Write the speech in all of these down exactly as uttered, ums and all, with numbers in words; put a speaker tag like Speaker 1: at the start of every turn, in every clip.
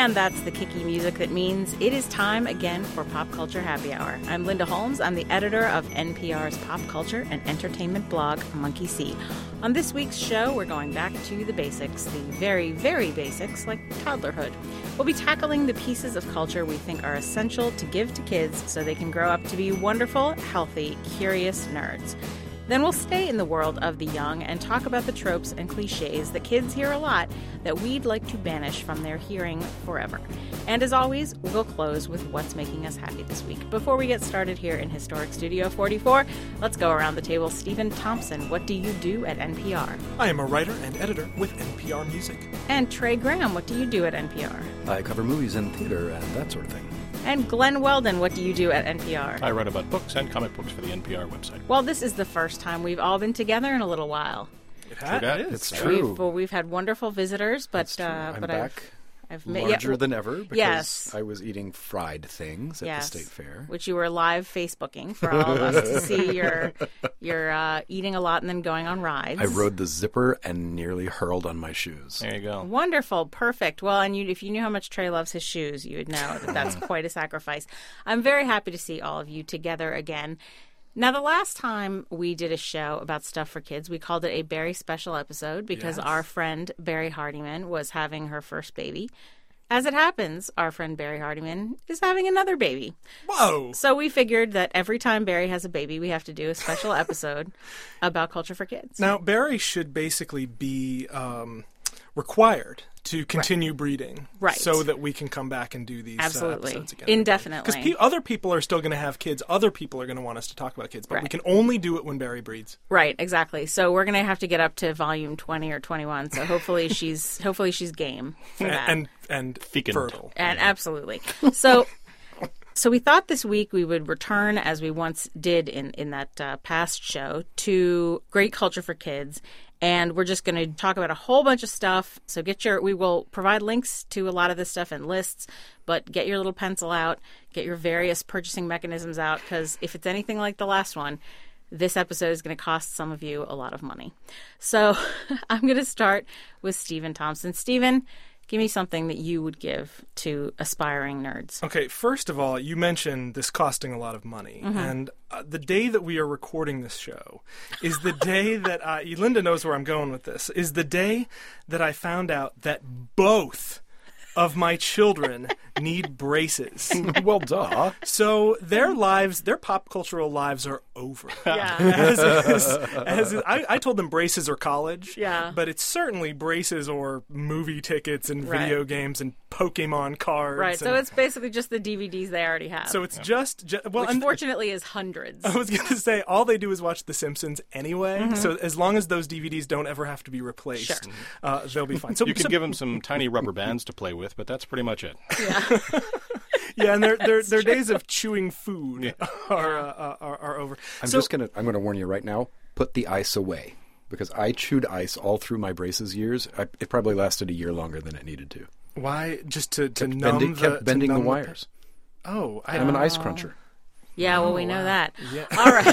Speaker 1: And that's the kicky music that means it is time again for Pop Culture Happy Hour. I'm Linda Holmes. I'm the editor of N P R's pop culture and entertainment blog, Monkey See. On this week's show, we're going back to the basics, the very, very basics, like toddlerhood. We'll be tackling the pieces of culture we think are essential to give to kids so they can grow up to be wonderful, healthy, curious nerds. Then we'll stay in the world of the young and talk about the tropes and cliches that kids hear a lot that we'd like to banish from their hearing forever. And as always, we'll close with what's making us happy this week. Before we get started here in Historic Studio forty-four, let's go around the table. Stephen Thompson, what do you do at N P R?
Speaker 2: I am a writer and editor with N P R Music.
Speaker 1: And Trey Graham, what do you do at N P R?
Speaker 3: I cover movies and theater and that sort of thing.
Speaker 1: And Glenn Weldon, what do you do at N P R?
Speaker 4: I write about books and comic books for the N P R website.
Speaker 1: Well, this is the first time we've all been together in a little while.
Speaker 2: It, ha-
Speaker 4: True that.
Speaker 2: it is.
Speaker 3: It's true.
Speaker 1: We've, well, we've had wonderful visitors, but
Speaker 3: That's true.
Speaker 1: uh,
Speaker 3: I'm
Speaker 1: but
Speaker 3: back
Speaker 1: I've, I've
Speaker 3: larger
Speaker 1: yeah,
Speaker 3: than ever because
Speaker 1: yes.
Speaker 3: I was eating fried things at
Speaker 1: yes,
Speaker 3: the state fair.
Speaker 1: which you were live Facebooking for all of us to see. You're you're uh, eating a lot and then going on rides.
Speaker 3: I rode the zipper and nearly hurled on my shoes.
Speaker 4: There you go.
Speaker 1: Wonderful, perfect. Well, and you, if you knew how much Trey loves his shoes, you would know that that's quite a sacrifice. I'm very happy to see all of you together again. Now, the last time we did a show about stuff for kids, we called it a Barry special episode because
Speaker 2: Yes.
Speaker 1: our friend Barry Hardiman was having her first baby. As it happens, our friend Barry Hardiman is having another baby.
Speaker 2: Whoa!
Speaker 1: So we figured that every time Barry has a baby, we have to do a special episode about culture for kids.
Speaker 2: Now, Barry should basically be um, required to continue breeding.
Speaker 1: Right.
Speaker 2: So that we can come back and do these uh,
Speaker 1: Absolutely.
Speaker 2: episodes again.
Speaker 1: Indefinitely.
Speaker 2: Because pe- other people are still going to have kids. Other people are going to want us to talk about kids. But we
Speaker 1: Right.
Speaker 2: can only do it when Barry breeds.
Speaker 1: Right, exactly. So we're gonna have to get up to volume twenty or twenty-one. So hopefully she's hopefully she's game for that.
Speaker 2: And, and
Speaker 4: Fecund.
Speaker 2: fertile.
Speaker 1: And absolutely. So, so we thought this week we would return, as we once did in in that uh, past show, to great culture for kids, and we're just going to talk about a whole bunch of stuff. So get your, we will provide links to a lot of this stuff and lists, but get your little pencil out, get your various purchasing mechanisms out, because if it's anything like the last one, this episode is going to cost some of you a lot of money. So I'm going to start with Stephen Thompson. Stephen, give me something that you would give to aspiring nerds.
Speaker 2: Okay, first of all, you mentioned this costing a lot of money.
Speaker 1: Mm-hmm.
Speaker 2: And uh, the day that we are recording this show is the day that I, Linda knows where I'm going with this, is the day that I found out that both of my children need braces.
Speaker 3: Well, duh.
Speaker 2: So their lives, their pop cultural lives are over.
Speaker 1: Yeah.
Speaker 2: As is, as is, I, I told them braces or college.
Speaker 1: Yeah.
Speaker 2: But it's certainly braces or movie tickets and
Speaker 1: Right.
Speaker 2: video games and Pokemon cards.
Speaker 1: Right, so
Speaker 2: and-
Speaker 1: it's basically just the D V Ds they already have.
Speaker 2: So it's just, ju- well,
Speaker 1: which
Speaker 2: and
Speaker 1: fortunately is hundreds.
Speaker 2: I was going to say, all they do is watch The Simpsons anyway. So as long as those D V Ds don't ever have to be replaced,
Speaker 1: Sure.
Speaker 2: uh, they'll be fine. So
Speaker 4: You can
Speaker 2: so-
Speaker 4: give them some tiny rubber bands to play with, but that's pretty much it.
Speaker 1: Yeah.
Speaker 2: yeah, and their their, their days of chewing food are, uh, are are over.
Speaker 3: I'm
Speaker 2: so,
Speaker 3: just gonna. I'm gonna warn you right now. Put the ice away because I chewed ice all through my braces years. I, it probably lasted a year longer than it needed to.
Speaker 2: why just to to
Speaker 3: Kept
Speaker 2: numb
Speaker 3: bending,
Speaker 2: the
Speaker 3: kept
Speaker 2: to
Speaker 3: bending the
Speaker 2: numb
Speaker 3: wires.
Speaker 2: Oh, I
Speaker 3: I'm an ice cruncher.
Speaker 1: Yeah, well, we know that.
Speaker 2: Yeah.
Speaker 1: All right.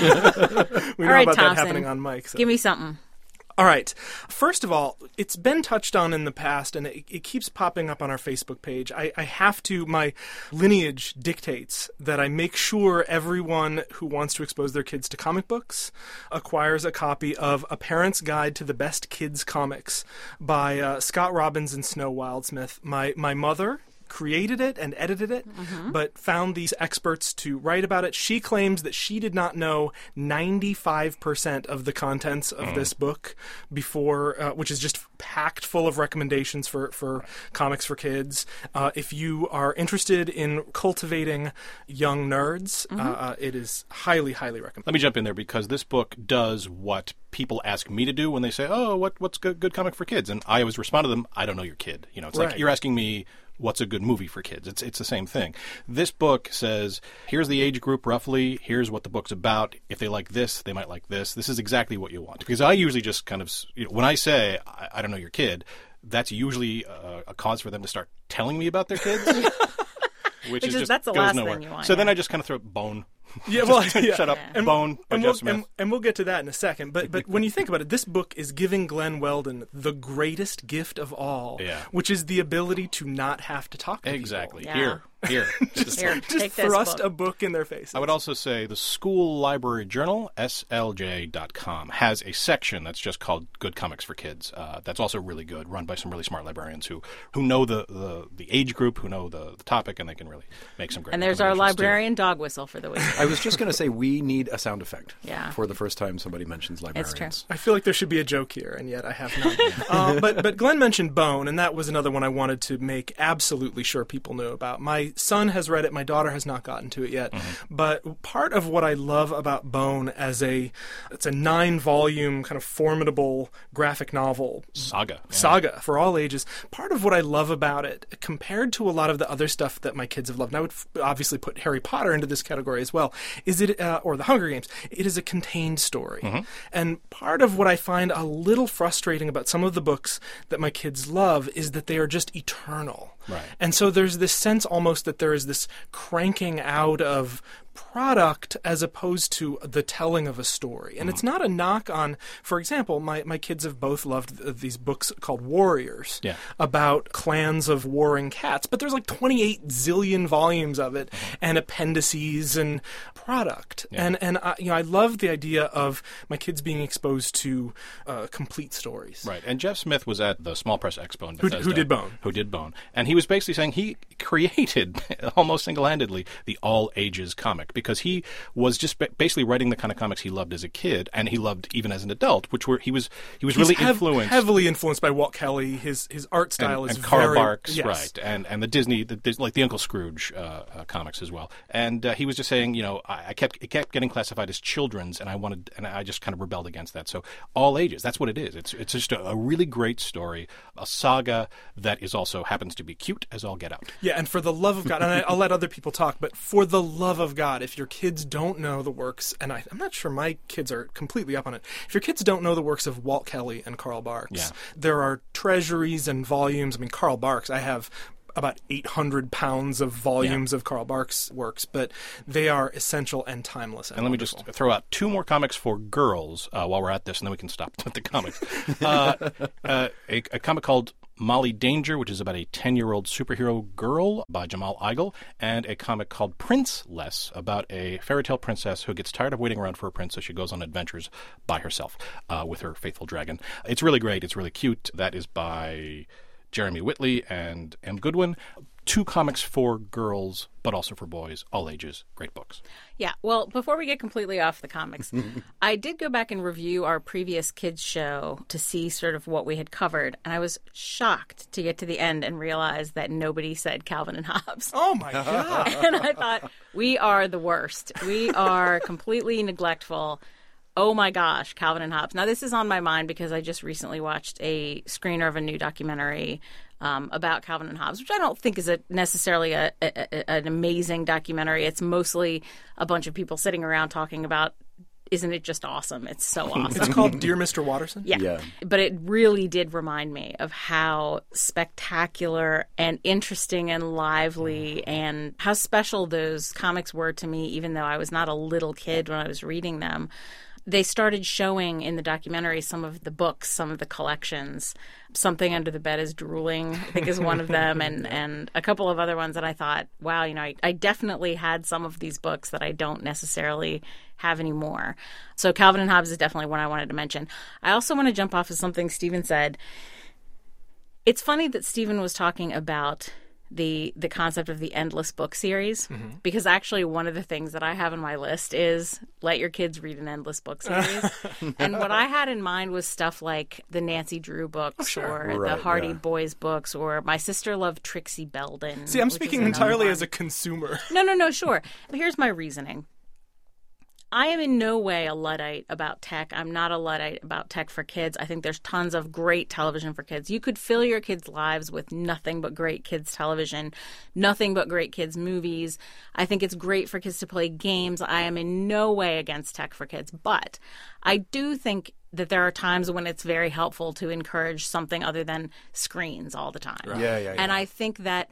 Speaker 2: we
Speaker 1: All
Speaker 2: know
Speaker 1: right,
Speaker 2: about
Speaker 1: Thompson.
Speaker 2: that happening on mic. So.
Speaker 1: Give me something.
Speaker 2: All right. First of all, it's been touched on in the past, and it, it keeps popping up on our Facebook page. I, I have to, my lineage dictates that I make sure everyone who wants to expose their kids to comic books acquires a copy of A Parent's Guide to the Best Kids Comics by uh, Scott Robbins and Snow Wildsmith. My, my mother created it and edited it,
Speaker 1: Mm-hmm.
Speaker 2: but found these experts to write about it. She claims that she did not know ninety-five percent of the contents of this book before, uh, which is just packed full of recommendations for, for comics for kids. Uh, if you are interested in cultivating young nerds,
Speaker 1: Mm-hmm.
Speaker 2: uh, uh, it is highly, highly recommended.
Speaker 4: Let me jump in there because this book does what people ask me to do when they say, "Oh, what what's good, good comic for kids?" And I always respond to them, "I don't know your kid." You know, it's
Speaker 2: Right.
Speaker 4: like you're asking me what's a good movie for kids. It's it's the same thing. This book says, here's the age group roughly, here's what the book's about. If they like this, they might like this. This is exactly what you want. Because I usually just kind of, you know, when I say, I, I don't know your kid, that's usually a, a cause for them to start telling me about their kids. Which
Speaker 1: Which
Speaker 4: is
Speaker 1: is-
Speaker 4: just
Speaker 1: that's the
Speaker 4: goes
Speaker 1: last
Speaker 4: nowhere.
Speaker 1: thing you want,
Speaker 4: So then
Speaker 1: yeah.
Speaker 4: I just kind of throw bone.
Speaker 2: Yeah, well, yeah.
Speaker 4: Shut up,
Speaker 2: and,
Speaker 4: Bone by
Speaker 2: and
Speaker 4: Jeff
Speaker 2: we'll,
Speaker 4: Smith.
Speaker 2: And, and we'll get to that in a second. But but when you think about it, this book is giving Glenn Weldon the greatest gift of all,
Speaker 4: Yeah.
Speaker 2: which is the ability to not have to talk to
Speaker 4: Exactly.
Speaker 1: Yeah.
Speaker 4: Here. Here.
Speaker 1: Here,
Speaker 2: people. Just
Speaker 1: take this
Speaker 2: thrust
Speaker 1: book.
Speaker 2: a book in their face.
Speaker 4: I would also say the School Library Journal, S L J dot com, has a section that's just called Good Comics for Kids. Uh, that's also really good, run by some really smart librarians who, who know the, the, the age group, who know the, the topic, and they can really make some great
Speaker 1: And there's our
Speaker 4: recommendations, too.
Speaker 1: librarian dog whistle for the week.
Speaker 3: I was just going to say we need a sound effect
Speaker 1: Yeah.
Speaker 3: for the first time somebody mentions
Speaker 1: It's
Speaker 3: librarians.
Speaker 1: true.
Speaker 2: I feel like there should be a joke here, and yet I have none. uh, but but Glenn mentioned Bone, and that was another one I wanted to make absolutely sure people knew about. My son has read it. My daughter has not gotten to it yet.
Speaker 4: Mm-hmm.
Speaker 2: But part of what I love about Bone as a it's a nine-volume kind of formidable graphic novel
Speaker 4: Saga. Yeah.
Speaker 2: saga for all ages. Part of what I love about it, compared to a lot of the other stuff that my kids have loved, and I would f- obviously put Harry Potter into this category as well, is it uh, or the Hunger Games? It is a contained story,
Speaker 4: Mm-hmm.
Speaker 2: and part of what I find a little frustrating about some of the books that my kids love is that they are just eternal.
Speaker 4: Right.
Speaker 2: And so there's this sense almost that there is this cranking out of product as opposed to the telling of a story. And it's not a knock on, for example, my, my kids have both loved th- these books called Warriors
Speaker 4: Yeah.
Speaker 2: about clans of warring cats, but there's like twenty-eight zillion volumes of it and appendices and product.
Speaker 4: Yeah.
Speaker 2: And and I, you know, I love the idea of my kids being exposed to uh, complete stories.
Speaker 4: Right, and Jeff Smith was at the Small Press Expo in
Speaker 2: Who-
Speaker 4: Bethesda.
Speaker 2: who did Bone.
Speaker 4: Who did Bone. And he was basically saying he created, almost single-handedly, the all-ages comic, because he was just ba- basically writing the kind of comics he loved as a kid, and he loved even as an adult, which were, he was he was
Speaker 2: He's
Speaker 4: really
Speaker 2: hev-
Speaker 4: influenced.
Speaker 2: heavily influenced by Walt Kelly. His his art style
Speaker 4: and,
Speaker 2: is
Speaker 4: and Carl
Speaker 2: very
Speaker 4: Barks,
Speaker 2: yes.
Speaker 4: right, and and the Disney, the, Dis- like the Uncle Scrooge uh, uh, comics as well. And uh, he was just saying, you know, I, I kept it kept getting classified as children's, and I wanted, and I just kind of rebelled against that. So all ages, that's what it is. It's it's just a, a really great story, a saga that is also happens to be cute as all get out.
Speaker 2: Yeah, and for the love of God, and I, I'll let other people talk, but for the love of God, if your kids don't know the works, and I, I'm not sure my kids are completely up on it, if your kids don't know the works of Walt Kelly and Carl Barks,
Speaker 4: Yeah.
Speaker 2: there are treasuries and volumes. I mean, Carl Barks, I have about eight hundred pounds of volumes of Carl Barks' works, but they are essential and timeless. And,
Speaker 4: And let me
Speaker 2: wonderful.
Speaker 4: just throw out two more comics for girls uh, while we're at this, and then we can stop with the comics. uh, uh, a, a comic called Molly Danger, which is about a ten-year-old superhero girl by Jamal Igle, and a comic called Princeless, about a fairy tale princess who gets tired of waiting around for a prince, so she goes on adventures by herself uh, with her faithful dragon. It's really great. It's really cute. That is by Jeremy Whitley and M. Goodwin. Two comics for girls, but also for boys, all ages. Great books.
Speaker 1: Yeah, well, before we get completely off the comics, I did go back and review our previous kids show to see sort of what we had covered, and I was shocked to get to the end and realize that nobody said Calvin and Hobbes.
Speaker 2: Oh my God!
Speaker 1: And I thought, we are the worst. We are completely neglectful. Oh my gosh, Calvin and Hobbes. Now, this is on my mind because I just recently watched a screener of a new documentary um, about Calvin and Hobbes, which I don't think is a, necessarily a, a, a, an amazing documentary. It's mostly a bunch of people sitting around talking about, isn't it just awesome? It's so awesome.
Speaker 2: It's called Dear Mister Watterson.
Speaker 1: Yeah.
Speaker 3: Yeah.
Speaker 1: But it really did remind me of how spectacular and interesting and lively and how special those comics were to me, even though I was not a little kid when I was reading them. They started showing in the documentary some of the books, some of the collections. Something Under the Bed is Drooling, I think, is one of them, and, and a couple of other ones that I thought, wow, you know, I, I definitely had some of these books that I don't necessarily have anymore. So Calvin and Hobbes is definitely one I wanted to mention. I also want to jump off of something Stephen said. It's funny that Stephen was talking about the the concept of the endless book series, mm-hmm. because actually one of the things that I have on my list is let your kids read an endless book series. And what I had in mind was stuff like the Nancy Drew books,
Speaker 2: oh, sure.
Speaker 1: or
Speaker 3: right,
Speaker 1: the Hardy
Speaker 3: yeah.
Speaker 1: Boys books, or my sister loved Trixie Belden.
Speaker 2: See, I'm
Speaker 1: which is
Speaker 2: speaking
Speaker 1: another
Speaker 2: entirely
Speaker 1: one.
Speaker 2: as a consumer.
Speaker 1: No, no, no, sure. But here's my reasoning. I am in no way a Luddite about tech. I'm not a Luddite about tech for kids. I think there's tons of great television for kids. You could fill your kids' lives with nothing but great kids' television, nothing but great kids' movies. I think it's great for kids to play games. I am in no way against tech for kids. But I do think that there are times when it's very helpful to encourage something other than screens all the time.
Speaker 3: Yeah, yeah, yeah.
Speaker 1: And I think that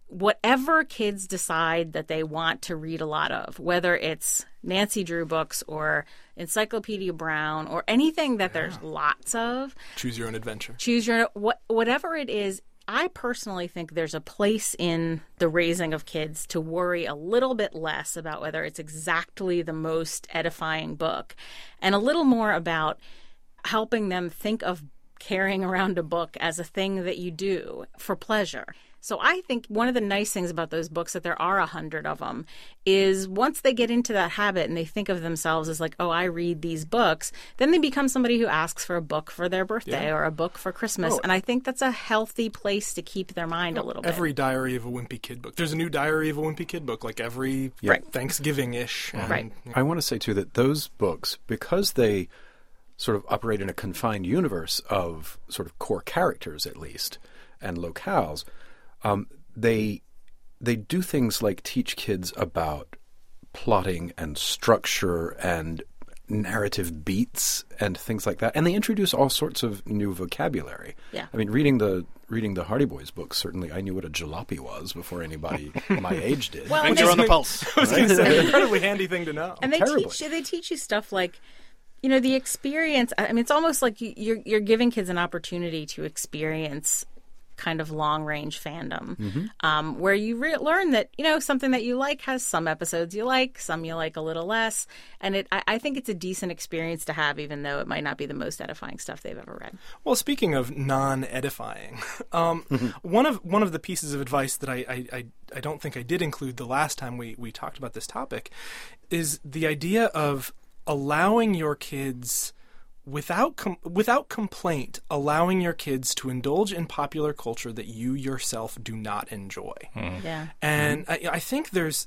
Speaker 1: whatever kids decide that they want to read a lot of, whether it's Nancy Drew books or Encyclopedia Brown or anything that yeah. there's lots of.
Speaker 2: Choose your own adventure.
Speaker 1: Choose your what whatever it is. I personally think there's a place in the raising of kids to worry a little bit less about whether it's exactly the most edifying book and a little more about helping them think of carrying around a book as a thing that you do for pleasure. So I think one of the nice things about those books, that there are a hundred of them, is once they get into that habit and they think of themselves as like, oh, I read these books, then they become somebody who asks for a book for their birthday yeah. or a book for Christmas. Oh. And I think that's a healthy place to keep their mind well, a little bit.
Speaker 2: Every Diary of a Wimpy Kid book. There's a new Diary of a Wimpy Kid book like every
Speaker 1: right.
Speaker 2: Thanksgiving-ish.
Speaker 1: And, right.
Speaker 2: yeah.
Speaker 3: I want to say, too, that those books, because they sort of operate in a confined universe of sort of core characters, at least, and locales, um, they they do things like teach kids about plotting and structure and narrative beats and things like that, and they introduce all sorts of new vocabulary.
Speaker 1: Yeah.
Speaker 3: I mean, reading the reading the Hardy Boys books, certainly I knew what a jalopy was before anybody my age did.
Speaker 1: Well,
Speaker 4: Finger on the pulse.
Speaker 2: I was going to say, an incredibly handy thing to know.
Speaker 1: And they
Speaker 3: Terribly.
Speaker 1: teach you, they teach you stuff like, you know, the experience. I mean, it's almost like you- you're you're giving kids an opportunity to experience kind of long-range fandom,
Speaker 3: Mm-hmm.
Speaker 1: um, where you re- learn that, you know, something that you like has some episodes you like, some you like a little less. And it, I, I think it's a decent experience to have, even though it might not be the most edifying stuff they've ever read.
Speaker 2: Well, speaking of non-edifying, um, one of one of the pieces of advice that I, I, I, I don't think I did include the last time we, we talked about this topic is the idea of allowing your kids, without com- without complaint, allowing your kids to indulge in popular culture that you yourself do not enjoy.
Speaker 4: Mm.
Speaker 1: Yeah.
Speaker 2: And I, I think there's,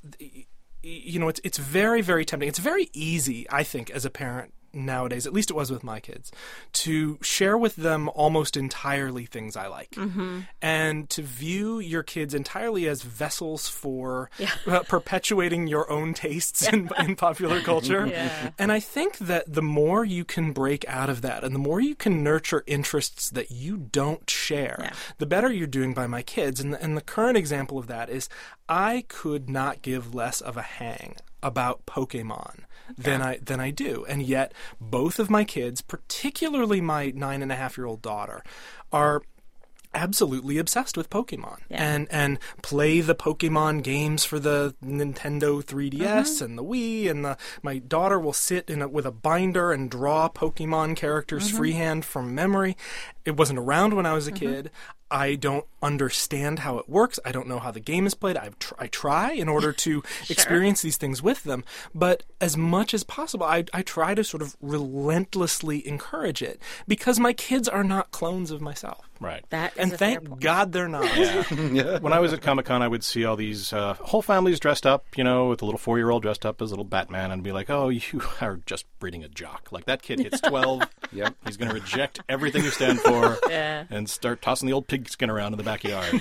Speaker 2: you know, it's it's very, very tempting. It's very easy, I think, as a parent nowadays, at least it was with my kids, to share with them almost entirely things I like.
Speaker 1: Mm-hmm.
Speaker 2: And to view your kids entirely as vessels for
Speaker 1: Yeah.
Speaker 2: uh, perpetuating your own tastes in, in popular culture.
Speaker 1: Yeah.
Speaker 2: And I think that the more you can break out of that and the more you can nurture interests that you don't share,
Speaker 1: Yeah.
Speaker 2: the better you're doing by my kids. And the, and the current example of that is I could not give less of a hang about Pokemon than I than I do. And yet both of my kids, particularly my nine and a half year old daughter, are absolutely obsessed with Pokemon
Speaker 1: Yeah.
Speaker 2: and and play the Pokemon games for the Nintendo three D S
Speaker 1: Mm-hmm.
Speaker 2: and the Wii, and the my daughter will sit in a, with a binder and draw Pokemon characters
Speaker 1: Mm-hmm.
Speaker 2: freehand from memory. It wasn't around when I was a
Speaker 1: Mm-hmm.
Speaker 2: kid. I don't understand how it works. I don't know how the game is played. I tr- I try in order to experience these things with them, but as much as possible, I I try to sort of relentlessly encourage it because my kids are not clones of myself.
Speaker 4: Right.
Speaker 1: That is
Speaker 2: And
Speaker 1: a fair
Speaker 2: thank
Speaker 1: point.
Speaker 2: God they're not.
Speaker 3: Yeah.
Speaker 4: When I was at Comic-Con, I would see all these uh, whole families dressed up, you know, with a little four-year-old dressed up as little Batman, and be like, oh, you are just breeding a jock. Like, that kid hits twelve.
Speaker 3: Yep.
Speaker 4: He's going to reject everything you stand for
Speaker 1: Yeah.
Speaker 4: and start tossing the old pigskin around in the backyard.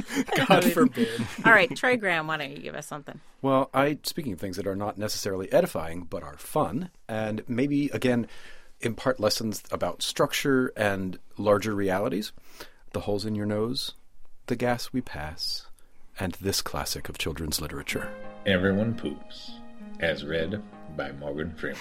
Speaker 2: God forbid.
Speaker 1: All right, Trey Graham, why don't you give us something?
Speaker 3: Well, I speaking of things that are not necessarily edifying but are fun, and maybe again impart lessons about structure and larger realities. The Holes in Your Nose, The Gas We Pass, and this classic of children's literature.
Speaker 5: Everyone Poops, as read by Morgan Freeman.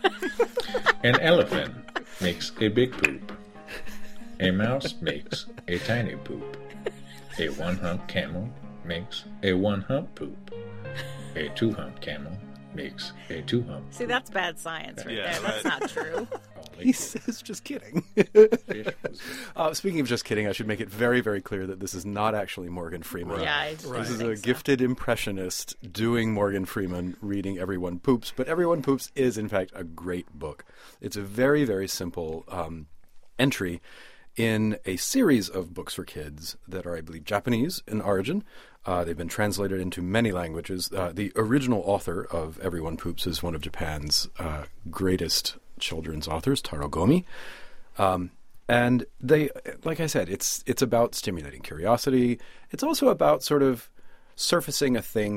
Speaker 5: An elephant makes a big poop. A mouse makes a tiny poop. A one-hump camel makes a one-hump poop. A two-hump camel makes a two-hump.
Speaker 1: See, that's bad science right
Speaker 4: Yeah,
Speaker 1: there. That's
Speaker 4: right.
Speaker 1: not true.
Speaker 3: He says, just kidding.
Speaker 5: Fish was
Speaker 3: Uh, speaking of just kidding, I should make it very, very clear that this is not actually Morgan Freeman.
Speaker 1: Yeah, I just
Speaker 3: This is
Speaker 1: think
Speaker 3: a
Speaker 1: so.
Speaker 3: gifted impressionist doing Morgan Freeman reading Everyone Poops, but Everyone Poops is, in fact, a great book. It's a very, very simple um, entry in a series of books for kids that are, I believe, Japanese in origin. Uh, they've been translated into many languages. Uh, the original author of Everyone Poops is one of Japan's uh, greatest children's authors, Taro Gomi. Um, and they, like I said, it's it's about stimulating curiosity. It's also about sort of surfacing a thing that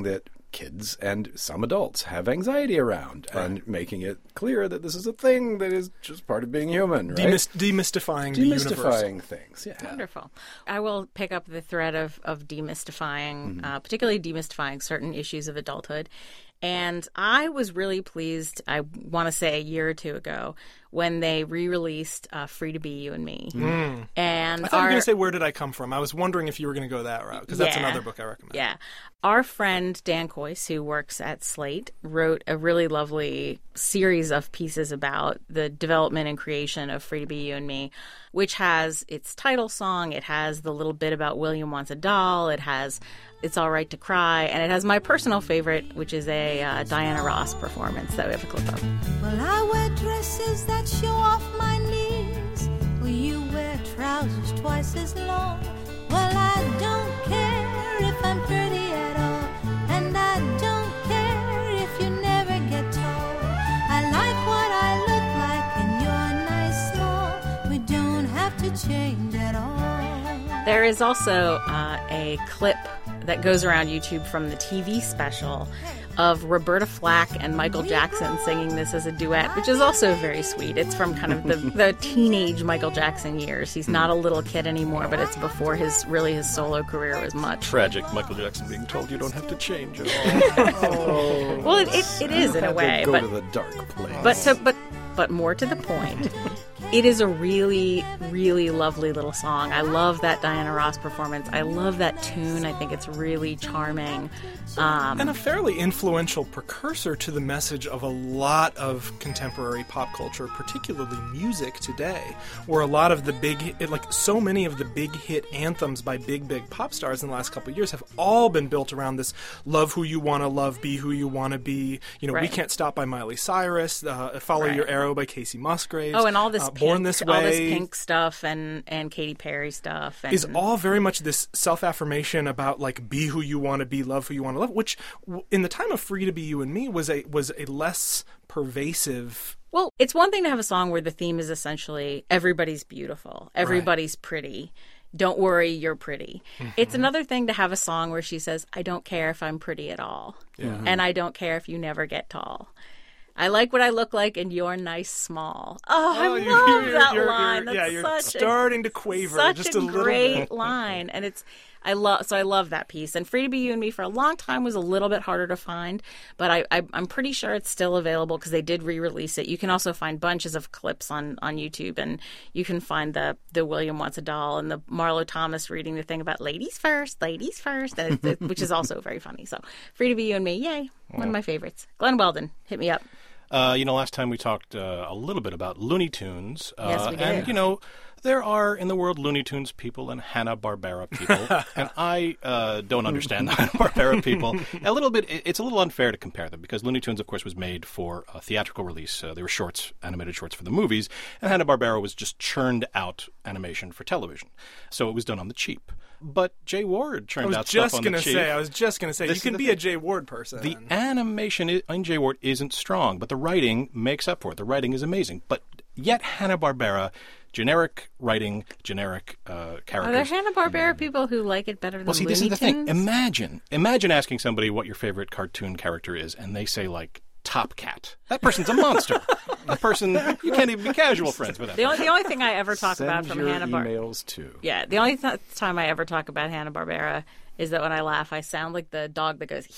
Speaker 3: kids and some adults have anxiety around, right. and making it clear that this is a thing that is just part of being human, right?
Speaker 2: Demys- demystifying the universe.
Speaker 3: Demystifying things, yeah.
Speaker 1: Wonderful. I will pick up the thread of, of demystifying,
Speaker 3: Mm-hmm.
Speaker 1: uh, particularly demystifying certain issues of adulthood. And I was really pleased, I want to say a year or two ago, when they re-released uh, Free to Be You and Me.
Speaker 2: Mm.
Speaker 1: And
Speaker 2: I thought
Speaker 1: our,
Speaker 2: you were going to say, Where Did I Come From? I was wondering if you were going to go that route, because that's
Speaker 1: Yeah.
Speaker 2: another book I recommend.
Speaker 1: Yeah. Our friend Dan Coyce, who works at Slate, wrote a really lovely series of pieces about the development and creation of Free to Be You and Me, which has its title song, it has the little bit about William Wants a Doll, it has It's All Right to Cry, and it has my personal favorite, which is a uh, Diana Ross performance that we have a clip of.
Speaker 6: Well, I wear dresses that show off my knees. Well, you wear trousers twice as long. Well, I don't care if I'm pretty at all, and I don't care if you never get tall. I like what I look like, and you're nice small. We don't have to change at all.
Speaker 1: There is also uh, a clip that goes around YouTube from the T V special of Roberta Flack and Michael Jackson singing this as a duet, which is also very sweet. It's from kind of the, the teenage Michael Jackson years. He's not a little kid anymore, but it's before his really his solo career was much.
Speaker 4: Tragic, Michael Jackson being told you don't have to change at all.
Speaker 3: Oh.
Speaker 1: Well, it, it, it is in a way,
Speaker 3: Go
Speaker 1: but
Speaker 3: to the dark place.
Speaker 1: but to, but but more to the point. It is a really, really lovely little song. I love that Diana Ross performance. I love that tune. I think it's really charming. Um,
Speaker 2: And a fairly influential precursor to the message of a lot of contemporary pop culture, particularly music today, where a lot of the big, it, like so many of the big hit anthems by big, big pop stars in the last couple of years have all been built around this love who you want to love, be who you want to be. You know,
Speaker 1: Right.
Speaker 2: We Can't Stop by Miley Cyrus, uh, Follow
Speaker 1: Right.
Speaker 2: Your Arrow by Casey Musgraves.
Speaker 1: oh, and all this
Speaker 2: uh,
Speaker 1: pink,
Speaker 2: Born This Way.
Speaker 1: all this pink stuff and, and Katy Perry stuff. And,
Speaker 2: is all very much this self-affirmation about like be who you want to be, love who you want to love, which w- in the time of Free to Be You and Me was a was a less pervasive.
Speaker 1: Well, it's one thing to have a song where the theme is essentially everybody's beautiful, everybody's pretty. Don't worry, you're pretty.
Speaker 2: Mm-hmm.
Speaker 1: It's another thing to have a song where she says, I don't care if I'm pretty at all.
Speaker 2: Yeah.
Speaker 1: And I don't care if you never get tall. I like what I look like, and you're nice small. Oh, I
Speaker 2: Oh,
Speaker 1: love
Speaker 2: you're- you're-
Speaker 1: that
Speaker 2: you're-
Speaker 1: line.
Speaker 2: you're- yeah,
Speaker 1: That's
Speaker 2: you're
Speaker 1: such
Speaker 2: starting
Speaker 1: a,
Speaker 2: to quaver
Speaker 1: such
Speaker 2: just
Speaker 1: a,
Speaker 2: a little
Speaker 1: great
Speaker 2: bit.
Speaker 1: line, and it's I love so I love that piece. And Free to Be You and Me for a long time was a little bit harder to find, but I, I I'm pretty sure it's still available because they did re-release it. You can also find bunches of clips on, on YouTube, and you can find the the William Wants a Doll and the Marlo Thomas reading the thing about ladies first, ladies first, and it, it, which is also very funny. So Free to Be You and Me, yay, one of my favorites. Glenn Weldon, hit me up.
Speaker 4: Uh, you know, last time we talked uh, a little bit about Looney Tunes. Uh,
Speaker 1: Yes, we did.
Speaker 4: And, you know, there are in the world Looney Tunes people and Hanna-Barbera people. And I uh, don't understand the Hanna-Barbera people. A little bit, it- it's a little unfair to compare them because Looney Tunes, of course, was made for a theatrical release. Uh, they were shorts, animated shorts for the movies. And Hanna-Barbera was just churned out animation for television. So it was done on the cheap. But Jay Ward churned
Speaker 2: I was
Speaker 4: out stuff
Speaker 2: just
Speaker 4: on
Speaker 2: gonna
Speaker 4: the cheap.
Speaker 2: say. I was just gonna say.
Speaker 4: This
Speaker 2: you
Speaker 4: is
Speaker 2: can
Speaker 4: the
Speaker 2: be
Speaker 4: thing.
Speaker 2: a Jay Ward person.
Speaker 4: The animation i- in Jay Ward isn't strong, but the writing makes up for it. The writing is amazing. But yet Hanna-Barbera, generic writing, generic uh,
Speaker 1: Are there
Speaker 4: characters.
Speaker 1: Hanna-Barbera people who like it better than
Speaker 4: well, see,
Speaker 1: Looney
Speaker 4: this is the
Speaker 1: Tunes?
Speaker 4: thing. Imagine, imagine asking somebody what your favorite cartoon character is, and they say, like, Top Cat. That person's a monster. A person, you can't even be casual friends with that
Speaker 1: The only,
Speaker 4: person.
Speaker 1: the only thing I ever talk
Speaker 3: Send
Speaker 1: about from
Speaker 3: your
Speaker 1: Hanna-Barbera...
Speaker 3: emails to.
Speaker 1: Yeah, the only th- time I ever talk about Hanna-Barbera is that when I laugh, I sound like the dog that goes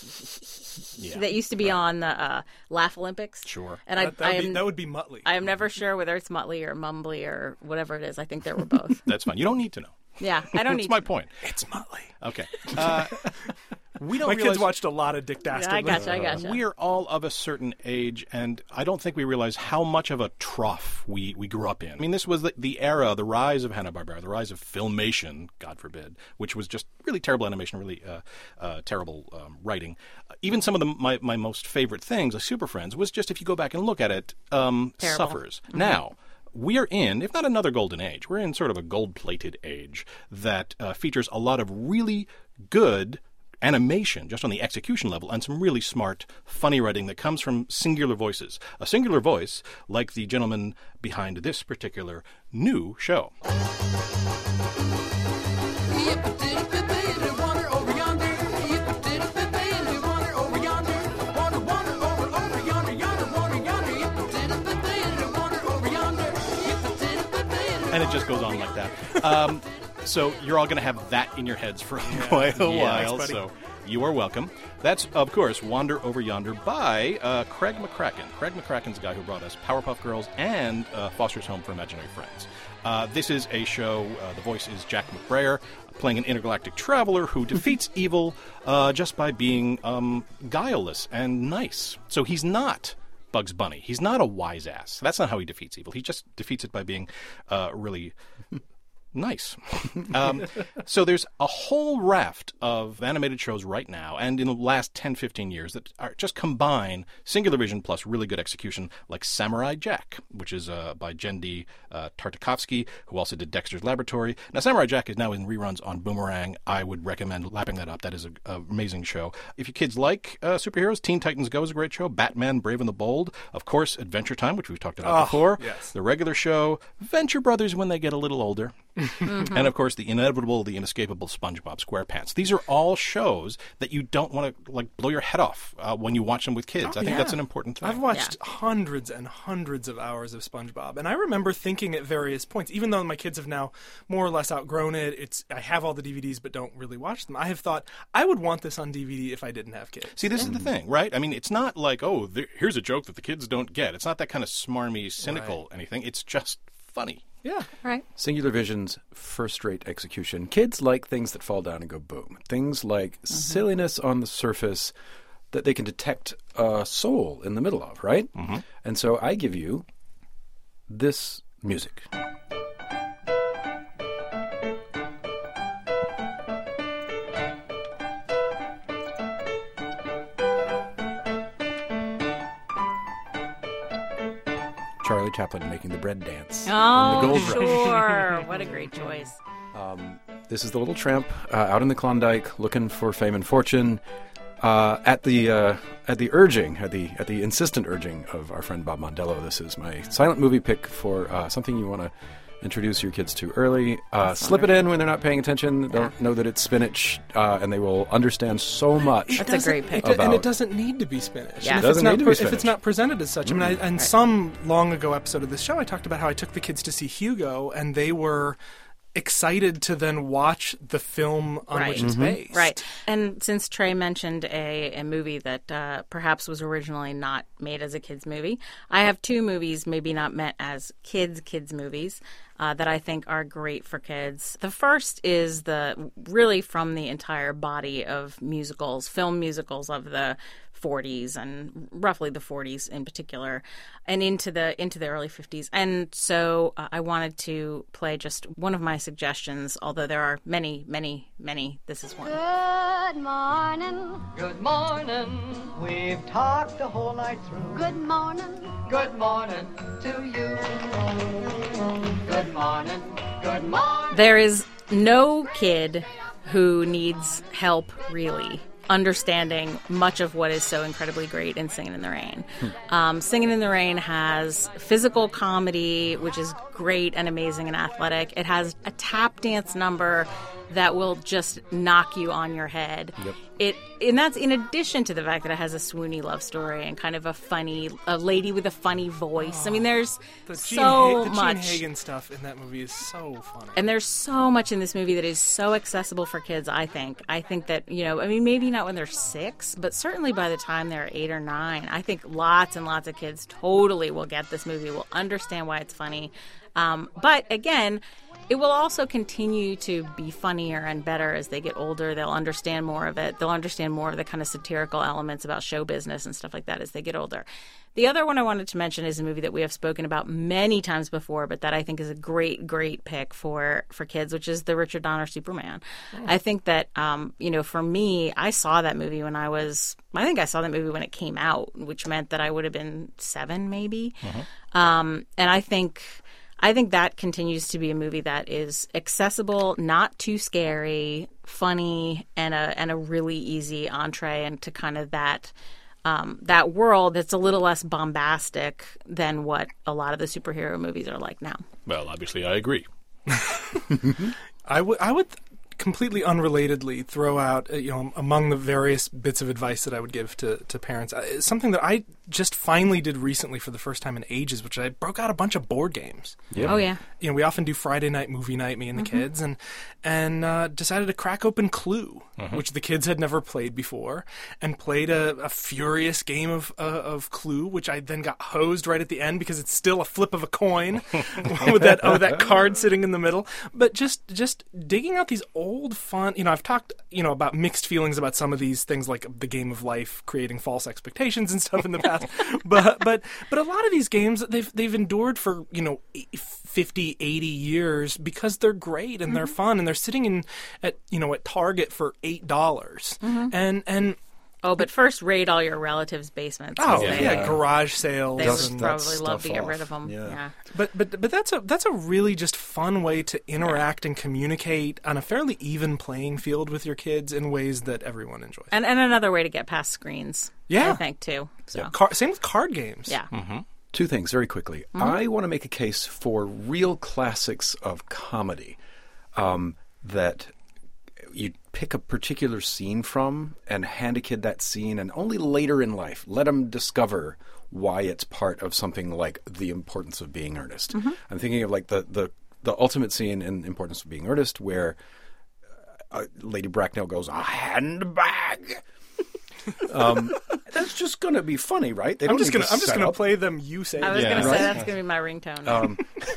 Speaker 4: Yeah,
Speaker 1: that used to be on the uh, Laugh Olympics.
Speaker 4: Sure.
Speaker 1: And I,
Speaker 2: that, that,
Speaker 1: I
Speaker 2: would be,
Speaker 1: am,
Speaker 2: that would be Muttley.
Speaker 1: I am never sure whether it's Muttley or Mumbly or whatever it is. I think they were both.
Speaker 4: That's fine. You don't need to know.
Speaker 1: Yeah, I don't
Speaker 4: That's
Speaker 1: need
Speaker 4: my
Speaker 1: to.
Speaker 4: point.
Speaker 2: It's Muttley.
Speaker 4: Okay. Uh, we don't
Speaker 2: My
Speaker 4: realize...
Speaker 2: kids watched a lot of Dick Dastardly.
Speaker 1: I gotcha, I gotcha.
Speaker 4: We are all of a certain age, and I don't think we realize how much of a trough we, we grew up in. I mean, this was the, the era, the rise of Hanna-Barbera, the rise of Filmation, God forbid, which was just really terrible animation, really uh, uh, terrible um, writing. Uh, even some of the, my, my most favorite things, like Super Friends, was just, if you go back and look at it, um,
Speaker 1: Terrible.
Speaker 4: suffers. Now, we are in, if not another golden age, we're in sort of a gold-plated age that uh, features a lot of really good animation, just on the execution level, and some really smart, funny writing that comes from singular voices. A singular voice, like the gentleman behind this particular new show.
Speaker 7: Yip-a-dip-a-baby, wander over yonder. Yip-a-dip-a-baby, wander over yonder.
Speaker 4: And it just goes on like that. Um, so you're all going to have that in your heads for quite a
Speaker 2: Yeah,
Speaker 4: while.
Speaker 2: thanks, buddy.
Speaker 4: So you are welcome. That's, of course, Wander Over Yonder by uh, Craig McCracken. Craig McCracken's the guy who brought us Powerpuff Girls and uh, Foster's Home for Imaginary Friends. Uh, this is a show, uh, the voice is Jack McBrayer, playing an intergalactic traveler who defeats evil uh, just by being um, guileless and nice. So he's not Bugs Bunny. He's not a wise ass. That's not how he defeats evil. He just defeats it by being uh, really nice. um, so there's a whole raft of animated shows right now and in the last ten, fifteen years that are just combine singular vision plus really good execution, like Samurai Jack, which is uh, by Jendi uh, Tartakovsky, who also did Dexter's Laboratory. Now, Samurai Jack is now in reruns on Boomerang. I would recommend lapping that up. That is an amazing show. If your kids like uh, superheroes, Teen Titans Go is a great show. Batman, Brave and the Bold. Of course, Adventure Time, which we've talked about
Speaker 2: Oh,
Speaker 4: before.
Speaker 2: yes.
Speaker 4: The regular show. Venture Brothers when they get a little older. Mm-hmm. And, of course, the inevitable, the inescapable SpongeBob SquarePants. These are all shows that you don't want to, like, blow your head off uh, when you watch them with kids. I think
Speaker 2: yeah.
Speaker 4: that's an important thing.
Speaker 2: I've watched hundreds and hundreds of hours of SpongeBob, and I remember thinking at various points, even though my kids have now more or less outgrown it, it's I have all the D V Ds but don't really watch them. I have thought I would want this on D V D if I didn't have kids.
Speaker 4: See, this is the thing, right? I mean, it's not like, oh, there, here's a joke that the kids don't get. It's not that kind of smarmy, cynical anything. It's just funny.
Speaker 2: Yeah.
Speaker 1: Right.
Speaker 3: Singular Vision's first-rate execution. Kids like things that fall down and go boom. Things like
Speaker 1: Mm-hmm.
Speaker 3: silliness on the surface that they can detect a soul in the middle of, right? Mm-hmm. And so I give you this music. Charlie Chaplin making the bread dance.
Speaker 1: Oh,
Speaker 3: in the Gold Rush.
Speaker 1: sure. What a great choice.
Speaker 3: This is the little tramp uh, out in the Klondike looking for fame and fortune. Uh, at the uh, at the urging, at the at the insistent urging of our friend Bob Mondello, this is my silent movie pick for uh, something you want to introduce your kids to early. Uh, slip it in when they're not paying attention. Don't know that it's spinach, uh, and they will understand so much.
Speaker 1: That's a great pick.
Speaker 2: It, and
Speaker 3: About-
Speaker 2: it doesn't need to be spinach.
Speaker 1: Yeah.
Speaker 2: And
Speaker 1: It
Speaker 2: if it's
Speaker 3: doesn't
Speaker 2: not
Speaker 3: need to be
Speaker 2: pre- If
Speaker 3: spinach.
Speaker 2: it's not presented as such, I mean, I, and some long ago episode of this show, I talked about how I took the kids to see Hugo, and they were excited to then watch the film on
Speaker 1: Right.
Speaker 2: which it's
Speaker 3: Mm-hmm.
Speaker 2: based.
Speaker 1: Right. And since Trey mentioned a, a movie that uh, perhaps was originally not made as a kids' movie, I have two movies maybe not meant as kids' kids' movies uh, that I think are great for kids. The first is the really from the entire body of musicals, film musicals of the forties and roughly the forties in particular, and into the into the early fifties. And so uh, I wanted to play just one of my suggestions, although there are many, many, many. This is one.
Speaker 6: Good morning.
Speaker 7: Good morning. We've talked the whole night through.
Speaker 6: Good morning.
Speaker 7: Good morning to you. Good morning. Good morning.
Speaker 1: There is no kid who needs help, really, understanding much of what is so incredibly great in Singing in the Rain. Um, Singing in the Rain has physical comedy, which is great and amazing and athletic. It has a tap dance number that will just knock you on your head.
Speaker 3: Yep.
Speaker 1: It and that's in addition to the fact that it has a swoony love story and kind of a funny, a lady with a funny voice. I mean, there's
Speaker 2: The Gene,
Speaker 1: so
Speaker 2: Ha- the Gene
Speaker 1: much.
Speaker 2: Hagen stuff in that movie is so funny.
Speaker 1: And there's so much in this movie that is so accessible for kids, I think. I think that, you know, I mean, maybe not when they're six, but certainly by the time they're eight or nine, I think lots and lots of kids totally will get this movie, will understand why it's funny. Um, but again, it will also continue to be funnier and better as they get older. They'll understand more of it. They'll understand more of the kind of satirical elements about show business and stuff like that as they get older. The other one I wanted to mention is a movie that we have spoken about many times before, but that I think is a great, great pick for, for kids, which is the Richard Donner Superman. I think that, um, you know, for me, I saw that movie when I was, I think I saw that movie when it came out, which meant that I would have been seven maybe. Um, and I think... I think that continues to be a movie that is accessible, not too scary, funny, and a and a really easy entree into kind of that um, that world that's a little less bombastic than what a lot of the superhero movies are like now.
Speaker 4: Well, obviously, I agree.
Speaker 2: I would I would completely unrelatedly throw out, uh, you know, among the various bits of advice that I would give to, to parents, uh, something that I just finally did recently for the first time in ages, which I broke out a bunch of board games.
Speaker 3: Yeah.
Speaker 1: Oh, yeah.
Speaker 2: You know, we often do Friday night movie night, me and the
Speaker 1: Mm-hmm.
Speaker 2: kids, and and uh, decided to crack open Clue,
Speaker 4: Mm-hmm.
Speaker 2: which the kids had never played before, and played a, a furious game of uh, of Clue, which I then got hosed right at the end because it's still a flip of a coin with that oh that card sitting in the middle. But just just digging out these old fun, you know, I've talked you know about mixed feelings about some of these things like the game of life, creating false expectations and stuff in the past, but but but a lot of these games they've they've endured for you know fifty, eighty years because they're great and they're fun and they're sitting in at you know at Target for eight dollars and and
Speaker 1: Oh, but first raid all your relatives' basements.
Speaker 2: oh
Speaker 1: They-
Speaker 2: yeah, garage sales.
Speaker 1: They
Speaker 3: Dust
Speaker 1: would
Speaker 3: that
Speaker 1: probably love to
Speaker 3: stuff
Speaker 1: get
Speaker 3: off.
Speaker 1: rid of them.
Speaker 3: Yeah.
Speaker 1: Yeah.
Speaker 2: But but but that's a that's a really just fun way to interact and communicate on a fairly even playing field with your kids in ways that everyone enjoys.
Speaker 1: And and another way to get past screens.
Speaker 2: Yeah.
Speaker 1: I think too. So
Speaker 2: Car- same with card games.
Speaker 1: yeah.
Speaker 3: Two things very quickly. I want to make a case for real classics of comedy um, that you pick a particular scene from and hand a kid that scene, and only later in life let them discover why it's part of something like The Importance of Being Earnest. I'm thinking of like the, the, the ultimate scene in Importance of Being Earnest where uh, Lady Bracknell goes, "A handbag." um, that's just going to be funny, right? They
Speaker 2: I'm
Speaker 3: don't
Speaker 2: just
Speaker 3: need
Speaker 2: gonna
Speaker 3: to
Speaker 2: I'm just
Speaker 3: set
Speaker 2: gonna
Speaker 3: up.
Speaker 2: play them. You say
Speaker 1: I was
Speaker 4: Yeah.
Speaker 1: going to
Speaker 3: Right.
Speaker 1: say that's going to be my ringtone.
Speaker 3: Um,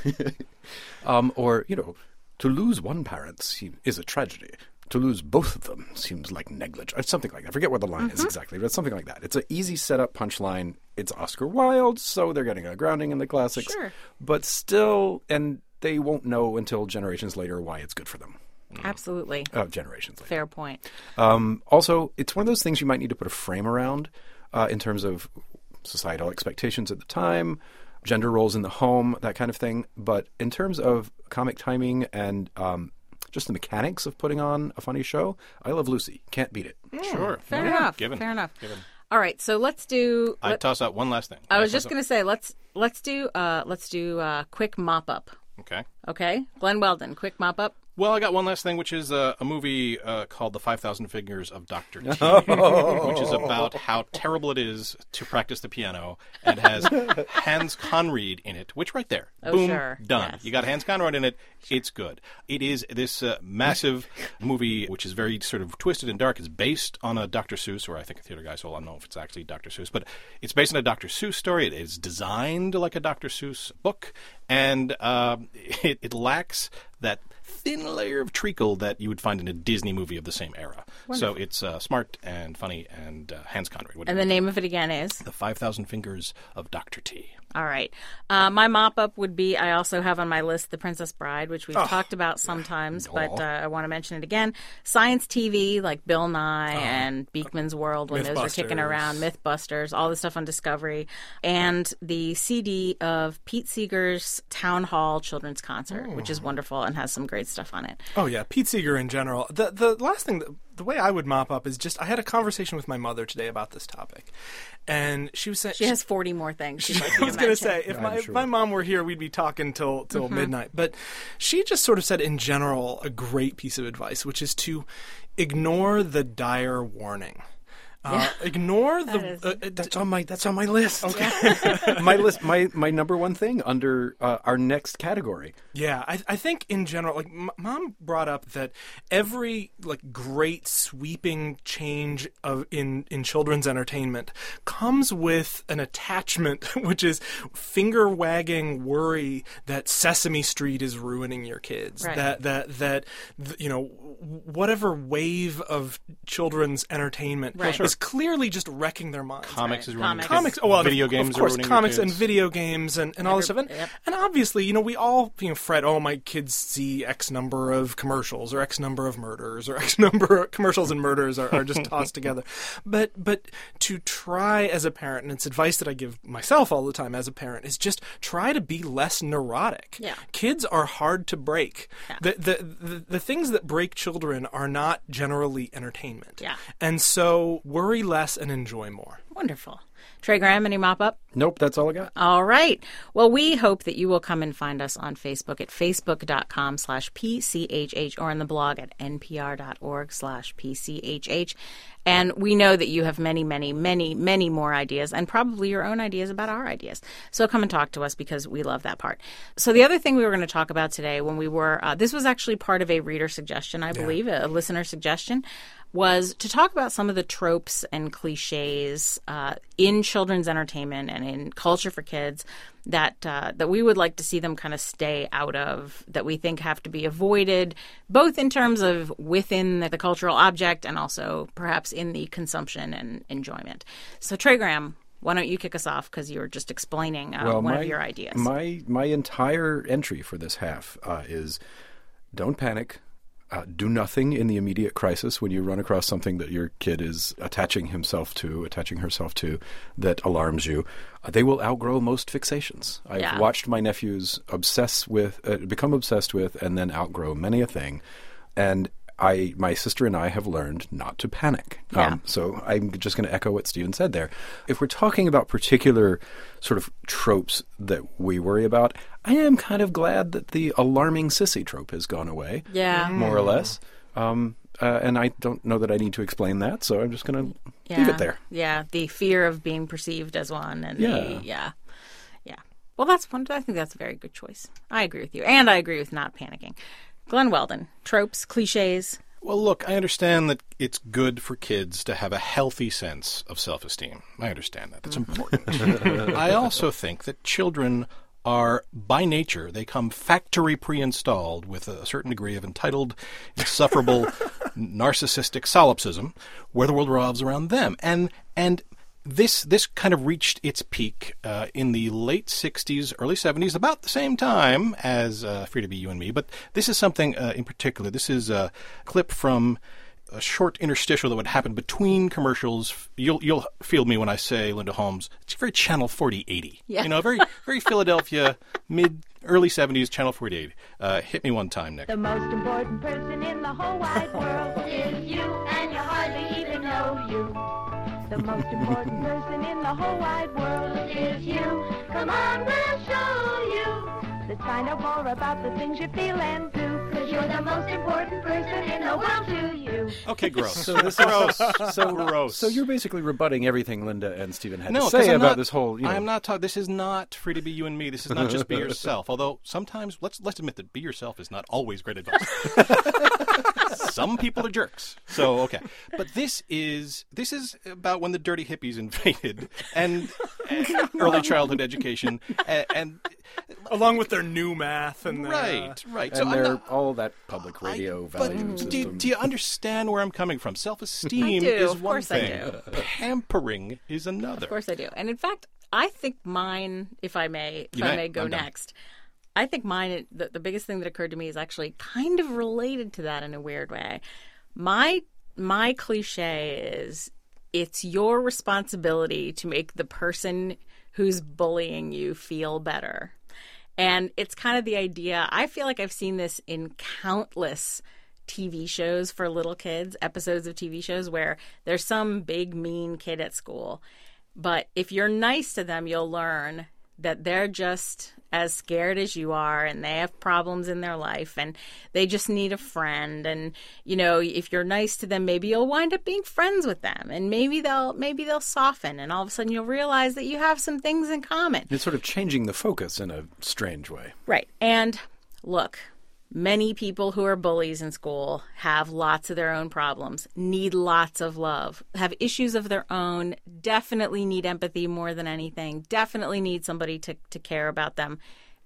Speaker 3: um, or, you know, to lose one parent se- is a tragedy. To lose both of them seems like negligence. Something like that. I forget what the line is exactly, but it's something like that. It's an easy setup punchline. It's Oscar Wilde, so they're getting a grounding in the classics.
Speaker 1: Sure.
Speaker 3: But still, and they won't know until generations later why it's good for them.
Speaker 1: Absolutely.
Speaker 3: Uh, generations later.
Speaker 1: Fair point.
Speaker 3: Um, also, it's one of those things you might need to put a frame around uh, in terms of societal expectations at the time, gender roles in the home, that kind of thing. But in terms of comic timing and um, just the mechanics of putting on a funny show, I Love Lucy. Can't beat it.
Speaker 4: Sure.
Speaker 1: Fair
Speaker 4: Yeah.
Speaker 1: enough.
Speaker 4: Given.
Speaker 1: Fair enough.
Speaker 4: Given.
Speaker 1: All right, so let's do.
Speaker 4: I'd
Speaker 1: let-
Speaker 4: toss out one last thing.
Speaker 1: I was just going to say let's let's do uh let's do uh quick mop up.
Speaker 4: Okay.
Speaker 1: Okay, Glenn Weldon, quick mop up.
Speaker 4: Well, I got one last thing, which is uh, a movie uh, called The five thousand Fingers of Doctor T, which is about how terrible it is to practice the piano, and has Hans Conried in it, which right there,
Speaker 1: Oh,
Speaker 4: boom,
Speaker 1: sure.
Speaker 4: done.
Speaker 1: Yes.
Speaker 4: You got Hans Conried in it, it's good. It is this uh, massive movie, which is very sort of twisted and dark. It's based on a Doctor Seuss, or I think a theater guy, so I don't know if it's actually Doctor Seuss, but it's based on a Doctor Seuss story. It is designed like a Doctor Seuss book, and uh, it, it lacks that thin layer of treacle that you would find in a Disney movie of the same era. So it's uh, smart and funny and uh, Hans Conried.
Speaker 1: And the name of it again is?
Speaker 4: The five thousand Fingers of Doctor T.
Speaker 1: All right. Uh, my mop-up would be, I also have on my list The Princess Bride, which we've talked about sometimes, but uh, I want to mention it again. Science T V, like Bill Nye and Beekman's World, when those were kicking
Speaker 2: Mythbusters.
Speaker 1: around, Mythbusters, all the stuff on Discovery, and the C D of Pete Seeger's Town Hall Children's Concert, which is wonderful and has some great stuff on it.
Speaker 2: Oh yeah, Pete Seeger in general. The the last thing, that, the way I would mop up is just I had a conversation with my mother today about this topic, and she was saying
Speaker 1: She has forty more things she'd like
Speaker 2: I was
Speaker 1: going to
Speaker 2: say if my if my mom were here, we'd be talking till till
Speaker 1: Mm-hmm.
Speaker 2: midnight. But she just sort of said in general a great piece of advice, which is to ignore the dire warning. Uh, ignore the.
Speaker 1: is-
Speaker 2: Uh, uh,
Speaker 3: That's on my that's on my list. Okay. my list my my number one thing under uh, our next category.
Speaker 2: Yeah, I, I think in general, like m- Mom brought up that every like great sweeping change of in in children's entertainment comes with an attachment, which is finger wagging worry that Sesame Street is ruining your kids.
Speaker 1: Right.
Speaker 2: That that that th- you know whatever wave of children's entertainment
Speaker 1: Right.
Speaker 2: is clearly just wrecking their minds.
Speaker 4: Comics
Speaker 1: Right.
Speaker 4: is ruining
Speaker 1: Comics.
Speaker 4: your
Speaker 2: Comics,
Speaker 4: kids.
Speaker 2: oh, well,
Speaker 4: video
Speaker 2: of,
Speaker 4: games
Speaker 2: of course,
Speaker 4: are ruining
Speaker 2: comics
Speaker 4: your
Speaker 2: and
Speaker 4: kids.
Speaker 2: video games and, and all this
Speaker 1: Every-
Speaker 2: stuff. And,
Speaker 1: yep.
Speaker 2: and obviously, you know, we all you know fret. Oh, my kids see X number of commercials or X number of murders or X number of commercials and murders are, are just tossed together. But but to try as a parent, and it's advice that I give myself all the time as a parent, is just try to be less neurotic.
Speaker 1: Yeah.
Speaker 2: Kids are hard to break. The, the the the things that break children are not generally entertainment.
Speaker 1: Yeah.
Speaker 2: And so worry less and enjoy more.
Speaker 1: Wonderful. Trey Graham, any mop-up?
Speaker 3: Nope, that's all I got.
Speaker 1: All right. Well, we hope that you will come and find us on Facebook at facebook.com slash PCHH or on the blog at npr.org slash PCHH. And we know that you have many, many, many, many more ideas and probably your own ideas about our ideas. So come and talk to us because we love that part. So the other thing we were going to talk about today when we were, uh, this was actually part of a reader suggestion, I believe, a, a listener suggestion, was to talk about some of the tropes and cliches uh, in children's entertainment and in culture for kids that uh, that we would like to see them kind of stay out of, that we think have to be avoided, both in terms of within the, the cultural object and also perhaps in the consumption and enjoyment. So Trey Graham, why don't you kick us off because you were just explaining uh,
Speaker 3: well,
Speaker 1: one
Speaker 3: my,
Speaker 1: of your ideas.
Speaker 3: My, my entire entry for this half uh, is don't panic. Uh, do nothing in the immediate crisis when you run across something that your kid is attaching himself to, attaching herself to, that alarms you. Uh, they will outgrow most fixations. I've
Speaker 1: Yeah.
Speaker 3: watched my nephews obsess with, uh, become obsessed with, and then outgrow many a thing. And I, my sister and I have learned not to panic.
Speaker 1: Yeah.
Speaker 3: Um, so I'm just going to echo what Stephen said there. If we're talking about particular sort of tropes that we worry about, I am kind of glad that the alarming sissy trope has gone away.
Speaker 1: Yeah.
Speaker 3: More or less. Um, uh, and I don't know that I need to explain that, so I'm just going to
Speaker 1: Yeah.
Speaker 3: leave it there.
Speaker 1: Yeah, the fear of being perceived as one. And
Speaker 3: Yeah.
Speaker 1: the, yeah. Yeah. Well, that's one. I think that's a very good choice. I agree with you. And I agree with not panicking. Glenn Weldon, tropes, cliches.
Speaker 4: Well, look, I understand that it's good for kids to have a healthy sense of self-esteem. I understand that. That's important. I also think that children are, by nature, they come factory pre-installed with a certain degree of entitled, insufferable, narcissistic solipsism, where the world revolves around them. And and this this kind of reached its peak uh, in the late sixties, early seventies, about the same time as uh, Free to Be You and Me. But this is something uh, in particular. This is a clip from a short interstitial that would happen between commercials. You'll you'll feel me when I say, Linda Holmes, it's very Channel forty eighty.
Speaker 1: Yeah.
Speaker 4: You know, very very Philadelphia, mid, early seventies, Channel forty eighty. Uh, hit me one time, Nick.
Speaker 8: The most important person in the whole wide world is you, and you hardly even know you. The most important person in the whole wide world is you. Come on, we'll show you. Let's find out more about the things you feel and do, because you're the most important person in the world to you.
Speaker 4: Okay, gross.
Speaker 3: So this is
Speaker 4: gross.
Speaker 3: so
Speaker 4: gross.
Speaker 3: So you're basically rebutting everything Linda and Stephen had
Speaker 4: No,
Speaker 3: to
Speaker 4: 'cause
Speaker 3: say
Speaker 4: I'm
Speaker 3: about
Speaker 4: not-
Speaker 3: this whole. You know,
Speaker 4: I'm not talking. This is not Free to Be You and Me. This is not just be yourself. Although sometimes, let's let's admit that be yourself is not always great advice. Some people are jerks. So okay, but this is this is about when the dirty hippies invaded and, and early childhood education and, and
Speaker 2: Along with their new math and their,
Speaker 4: right,
Speaker 2: uh,
Speaker 4: right.
Speaker 3: and
Speaker 4: so I'm
Speaker 3: they're
Speaker 4: not,
Speaker 3: all that public radio
Speaker 4: I,
Speaker 3: value
Speaker 4: but
Speaker 3: system.
Speaker 4: do, do you understand where I'm coming from? Self-esteem
Speaker 1: I do.
Speaker 4: is
Speaker 1: Of
Speaker 4: one
Speaker 1: course I
Speaker 4: thing. Pampering is another.
Speaker 1: Of course I do. And in fact, I think mine, if I may, if
Speaker 4: You
Speaker 1: I
Speaker 4: may.
Speaker 1: may go
Speaker 4: I'm done.
Speaker 1: next, I think mine, the, the biggest thing that occurred to me is actually kind of related to that in a weird way. My my cliche is it's your responsibility to make the person who's bullying you feel better. And it's kind of the idea, I feel like I've seen this in countless T V shows for little kids, episodes of T V shows where there's some big mean kid at school. But if you're nice to them, you'll learn that they're just as scared as you are and they have problems in their life and they just need a friend. And, you know, if you're nice to them, maybe you'll wind up being friends with them and maybe they'll maybe they'll soften and all of a sudden you'll realize that you have some things in common.
Speaker 3: It's sort of changing the focus in a strange way.
Speaker 1: Right. And look, many people who are bullies in school have lots of their own problems, need lots of love, have issues of their own, definitely need empathy more than anything, definitely need somebody to, to care about them.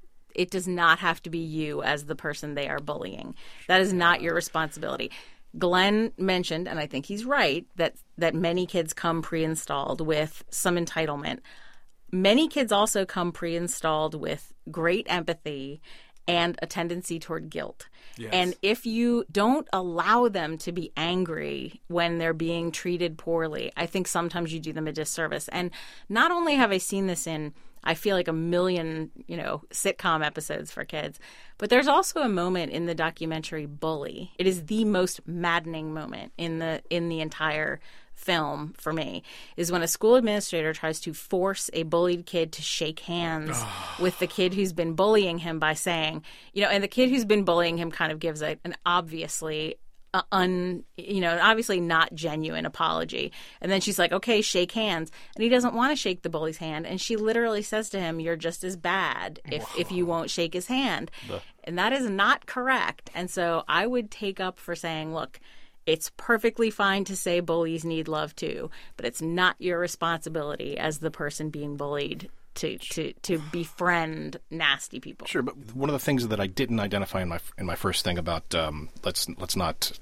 Speaker 1: It does not have to be you as the person they are bullying. That is not your responsibility. Glenn mentioned, and I think he's right, that, that many kids come pre-installed with some entitlement. Many kids also come pre-installed with great empathy and a tendency toward guilt.
Speaker 2: Yes.
Speaker 1: And if you don't allow them to be angry when they're being treated poorly, I think sometimes you do them a disservice. And not only have I seen this in, I feel like a million, you know, sitcom episodes for kids, but there's also a moment in the documentary Bully. It is the most maddening moment in the in the entire film for me is when a school administrator tries to force a bullied kid to shake hands with the kid who's been bullying him by saying, you know, and the kid who's been bullying him kind of gives a, an obviously uh, un, you know, obviously not genuine apology. And then she's like, okay, shake hands. And he doesn't want to shake the bully's hand. And she literally says to him, you're just as bad if, if you won't shake his hand. Ugh. And that is not correct. And so I would take up for saying, look, it's perfectly fine to say bullies need love too, but it's not your responsibility as the person being bullied to, to, to befriend nasty people.
Speaker 4: Sure, but one of the things that I didn't identify in my in my first thing about um, let's let's not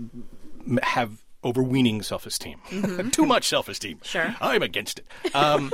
Speaker 4: uh, have overweening self-esteem, mm-hmm. too much self-esteem.
Speaker 1: Sure,
Speaker 4: I'm against it. Um,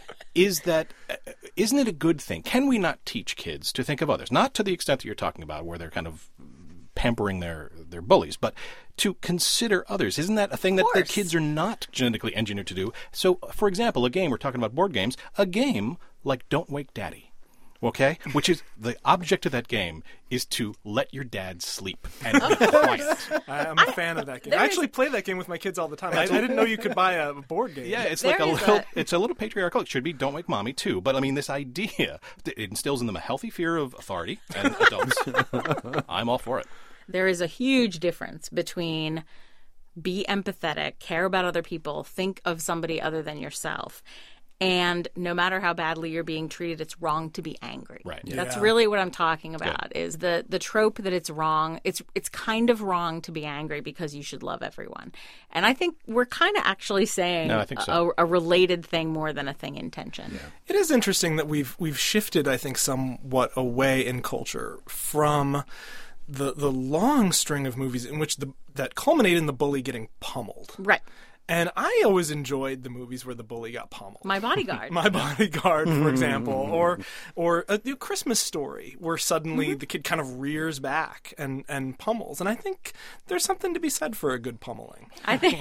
Speaker 4: is that uh, isn't it a good thing? Can we not teach kids to think of others, not to the extent that you're talking about, where they're kind of pampering their, their bullies, but to consider others? Isn't that a thing that the kids are not genetically engineered to do? So, for example, a game, we're talking about board games, a game like Don't Wake Daddy, okay? Which is, the object of that game is to let your dad sleep and be quiet.
Speaker 2: I, I'm a fan of that game. I actually play that game with my kids all the time. I, I didn't know you could buy a board game.
Speaker 4: Yeah, it's
Speaker 1: There
Speaker 4: like a
Speaker 1: is
Speaker 4: little,
Speaker 1: a-
Speaker 4: it's a little patriarchal. It should be Don't Wake Mommy, too. But, I mean, this idea, it instills in them a healthy fear of authority and adults. I'm all for it.
Speaker 1: There is a huge difference between be empathetic, care about other people, think of somebody other than yourself, and no matter how badly you're being treated, it's wrong to be angry.
Speaker 4: Right.
Speaker 1: That's
Speaker 2: Yeah.
Speaker 1: really what I'm talking about, is the, the trope that it's wrong. It's it's kind of wrong to be angry because you should love everyone. And I think we're kind of actually saying
Speaker 4: No, I think so.
Speaker 1: a, a related thing more than a thing in tension.
Speaker 2: It is interesting that we've we've shifted, I think, somewhat away in culture from the the long string of movies in which the that culminate in the bully getting pummeled.
Speaker 1: Right.
Speaker 2: And I always enjoyed the movies where the bully got pummeled.
Speaker 1: My Bodyguard.
Speaker 2: My Bodyguard, for example, or or a new Christmas Story, where suddenly
Speaker 1: Mm-hmm.
Speaker 2: the kid kind of rears back and, and pummels. And I think there's something to be said for a good pummeling.
Speaker 1: I think,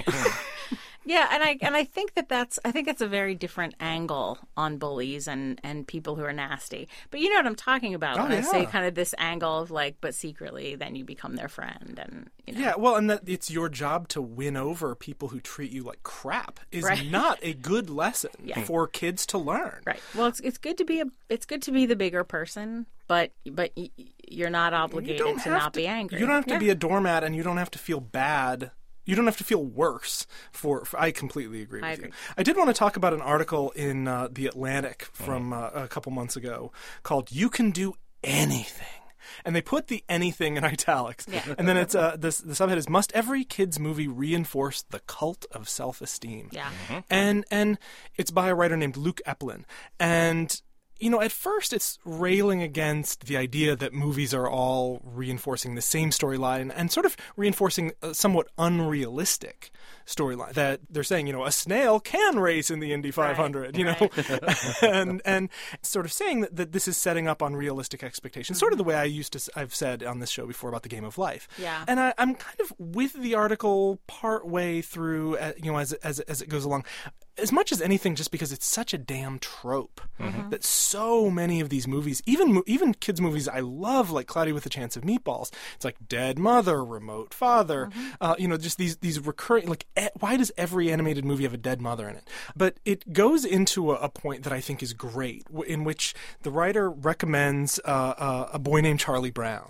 Speaker 1: yeah, and I and I think that that's I think that's a very different angle on bullies and, and people who are nasty. But you know what I'm talking about
Speaker 2: Oh,
Speaker 1: when I say
Speaker 2: yeah.
Speaker 1: kind of this angle of like, but secretly, then you become their friend, and you know.
Speaker 2: Yeah, well, and that it's your job to win over people who treat you like crap is
Speaker 1: Right.
Speaker 2: not a good lesson
Speaker 1: Yeah.
Speaker 2: for kids to learn.
Speaker 1: Right. Well, it's it's good to be a it's good to be the bigger person, but but y- y- you're not
Speaker 2: You
Speaker 1: obligated
Speaker 2: don't
Speaker 1: to
Speaker 2: have
Speaker 1: not be angry.
Speaker 2: You don't have to
Speaker 1: Yeah.
Speaker 2: be a doormat, and you don't have to feel bad. You don't have to feel worse for. for I completely agree with
Speaker 1: I
Speaker 2: you.
Speaker 1: agree.
Speaker 2: I did want to talk about an article in uh, the Atlantic from uh, a couple months ago called "You Can Do Anything." And they put the anything in italics.
Speaker 1: Yeah.
Speaker 2: And then it's uh, this, the subhead is, must every kid's movie reinforce the cult of self-esteem?
Speaker 1: Yeah.
Speaker 2: And and it's by a writer named Luke Eplin. And, you know, at first it's railing against the idea that movies are all reinforcing the same storyline and sort of reinforcing a somewhat unrealistic storyline. That they're saying, you know, a snail can race in the Indy five hundred, you know, and and sort of saying that, that this is setting up unrealistic expectations, sort of the way I used to, s- I've said on this show before about the Game of Life.
Speaker 1: Yeah.
Speaker 2: And I, I'm kind of with the article part way through, uh, you know, as, as, as it goes along. As much as anything, just because it's such a damn trope that so many of these movies, even mo- even kids' movies I love, like Cloudy with a Chance of Meatballs, it's like Dead Mother, Remote Father, uh, you know, just these these recurring, like, e- why does every animated movie have a dead mother in it? But it goes into a, a point that I think is great, w- in which the writer recommends uh, uh, A Boy Named Charlie Brown.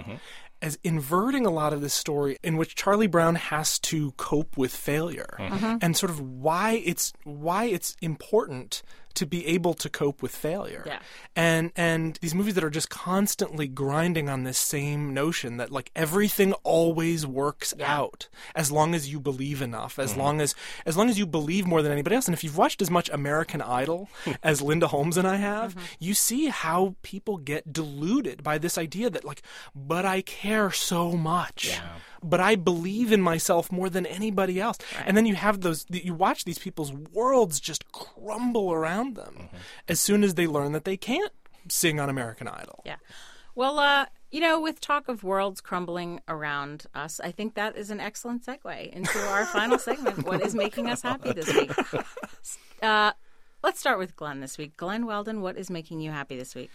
Speaker 2: As inverting a lot of this story in which Charlie Brown has to cope with failure and sort of why it's why it's important to be able to cope with failure.
Speaker 1: Yeah.
Speaker 2: And and these movies that are just constantly grinding on this same notion that like everything always works
Speaker 1: Yeah.
Speaker 2: out as long as you believe enough, as long as as long as you believe more than anybody else. And if you've watched as much American Idol as Linda Holmes and I have, you see how people get deluded by this idea that like, but I care so much. But I believe in myself more than anybody else. And then you have those, you watch these people's worlds just crumble around them as soon as they learn that they can't sing on American Idol.
Speaker 1: Yeah. Well, uh, you know, with talk of worlds crumbling around us, I think that is an excellent segue into our final segment. What is making us happy this week? Uh, let's start with Glenn this week. Glenn Weldon, what is making you happy this week?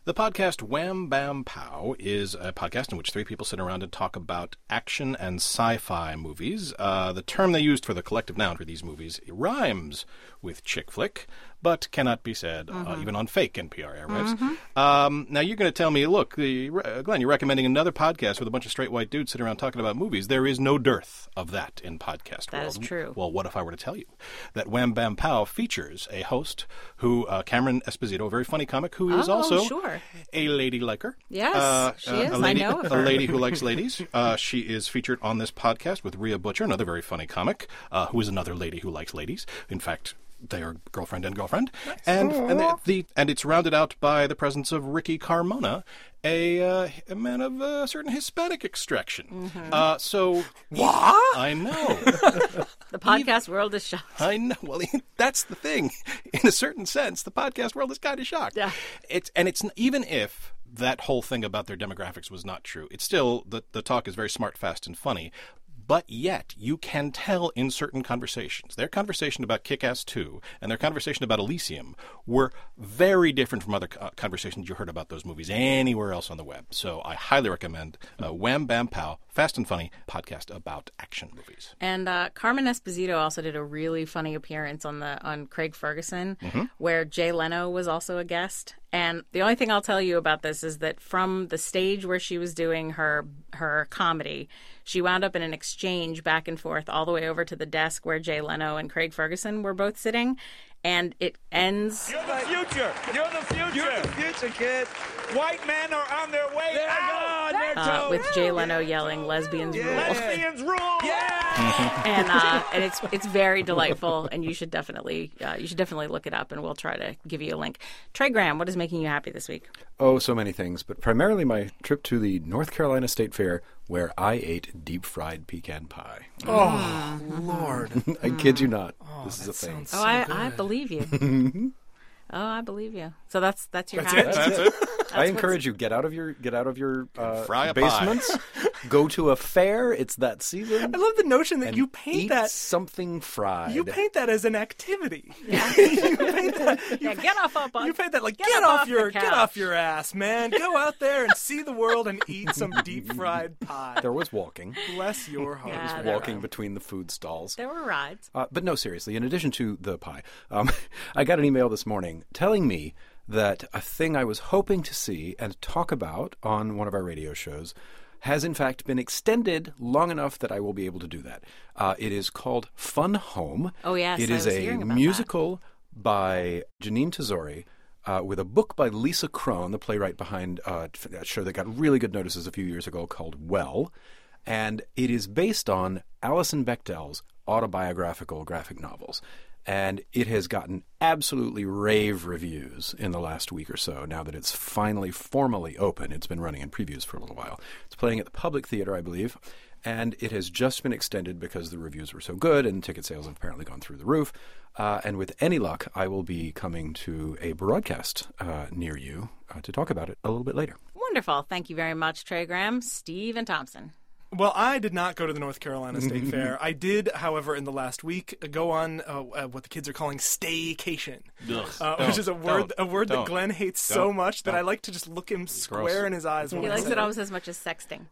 Speaker 4: The podcast Wham Bam Pow is a podcast in which three people sit around and talk about action and sci-fi movies. Uh, the term they used for the collective noun for these movies rhymes with chick flick, but cannot be said mm-hmm. uh, even on fake N P R airwaves. Mm-hmm. Um, now you're going to tell me, look, the, uh, Glenn, you're recommending another podcast with a bunch of straight white dudes sitting around talking about movies. There is no dearth of that in podcast
Speaker 1: that
Speaker 4: world.
Speaker 1: That is true.
Speaker 4: Well, what if I were to tell you that Wham Bam Pow features a host who, uh, Cameron Esposito, a very funny comic, who is
Speaker 1: oh,
Speaker 4: also
Speaker 1: sure.
Speaker 4: a lady liker.
Speaker 1: Yes,
Speaker 4: uh,
Speaker 1: she
Speaker 4: uh,
Speaker 1: is.
Speaker 4: A lady,
Speaker 1: I know of
Speaker 4: a
Speaker 1: her.
Speaker 4: lady who likes ladies. Uh, she is featured on this podcast with Rhea Butcher, another very funny comic, uh, who is another lady who likes ladies. In fact, they are girlfriend and girlfriend. Nice. And and, the, the, and it's rounded out by the presence of Ricky Carmona, a, uh, a man of a certain Hispanic extraction. Mm-hmm. Uh, so...
Speaker 2: What?
Speaker 4: I know.
Speaker 1: The podcast Even, world is shocked.
Speaker 4: I know. Well, that's the thing. In a certain sense, the podcast world is kind of shocked.
Speaker 1: Yeah.
Speaker 4: It's, and it's even if that whole thing about their demographics was not true, it's still, the, the talk is very smart, fast, and funny. But yet, you can tell in certain conversations, their conversation about Kick-Ass two and their conversation about Elysium were very different from other uh, conversations you heard about those movies anywhere else on the web. So I highly recommend uh, Wham Bam Pow, Fast and Funny podcast about action movies.
Speaker 1: And uh, Carmen Esposito also did a really funny appearance on the on Craig Ferguson, mm-hmm. where Jay Leno was also a guest. And the only thing I'll tell you about this is that from the stage where she was doing her her comedy, she wound up in an exchange back and forth all the way over to the desk where Jay Leno and Craig Ferguson were both sitting. And it ends...
Speaker 9: You're the future. You're the future. You're the future, kid. White men are on their way
Speaker 1: They're
Speaker 9: out.
Speaker 1: Uh, with Jay Leno yelling, "Lesbians
Speaker 9: yeah.
Speaker 1: rule!"
Speaker 9: Lesbians rule! Yeah.
Speaker 1: and uh, and it's it's very delightful, and you should definitely uh, you should definitely look it up, and we'll try to give you a link. Trey Graham, what is making you happy this week?
Speaker 3: Oh, so many things, but primarily my trip to the North Carolina State Fair, where I ate deep fried pecan pie.
Speaker 2: Oh, mm-hmm. Lord!
Speaker 3: I kid you not.
Speaker 2: Oh,
Speaker 3: this is a thing.
Speaker 2: So
Speaker 1: oh, I,
Speaker 2: good.
Speaker 1: I believe you. Oh, I believe you. So that's that's your
Speaker 2: that's
Speaker 1: happy.
Speaker 2: It?
Speaker 3: That's
Speaker 4: it.
Speaker 3: That's I encourage you, get out of your get out of your uh,
Speaker 4: Fry a
Speaker 3: basements. Go to a fair. It's that season.
Speaker 2: I love the notion that you paint
Speaker 3: eat
Speaker 2: that
Speaker 3: something fried.
Speaker 2: You paint that as an activity.
Speaker 1: Yeah.
Speaker 2: you paint that. You,
Speaker 1: yeah, get off up. On,
Speaker 2: you paint that like
Speaker 1: get,
Speaker 2: get
Speaker 1: off,
Speaker 2: off your
Speaker 1: get
Speaker 2: off your ass, man. Go out there and see the world and eat some deep fried pie.
Speaker 3: There was walking.
Speaker 2: Bless your heart.
Speaker 1: Yeah,
Speaker 3: there was walking between the food stalls.
Speaker 1: There were rides.
Speaker 3: Uh, but no, seriously. In addition to the pie, um, I got an email this morning telling me that a thing I was hoping to see and talk about on one of our radio shows has in fact been extended long enough that I will be able to do that. Uh, it is called Fun Home.
Speaker 1: Oh, yes.
Speaker 3: It
Speaker 1: I
Speaker 3: is
Speaker 1: was
Speaker 3: a
Speaker 1: hearing about
Speaker 3: musical that. by Janine Tesori uh, with a book by Lisa Kron, the playwright behind uh, that show that got really good notices a few years ago called Well. And it is based on Alison Bechdel's autobiographical graphic novels. And it has gotten absolutely rave reviews in the last week or so, now that it's finally formally open. It's been running in previews for a little while. It's playing at the Public Theater, I believe, and it has just been extended because the reviews were so good and ticket sales have apparently gone through the roof. Uh, and with any luck, I will be coming to a broadcast uh, near you uh, to talk about it a little bit later.
Speaker 1: Wonderful. Thank you very much, Trey Graham. Stephen Thompson.
Speaker 2: Well, I did not go to the North Carolina State Fair. I did, however, in the last week, go on uh, uh, what the kids are calling staycation, uh, which is a word a word that Glenn hates so much that I like to just look him square
Speaker 4: Gross.
Speaker 2: in his eyes. When
Speaker 1: He
Speaker 2: I
Speaker 1: likes
Speaker 2: say
Speaker 1: it almost as much as sexting.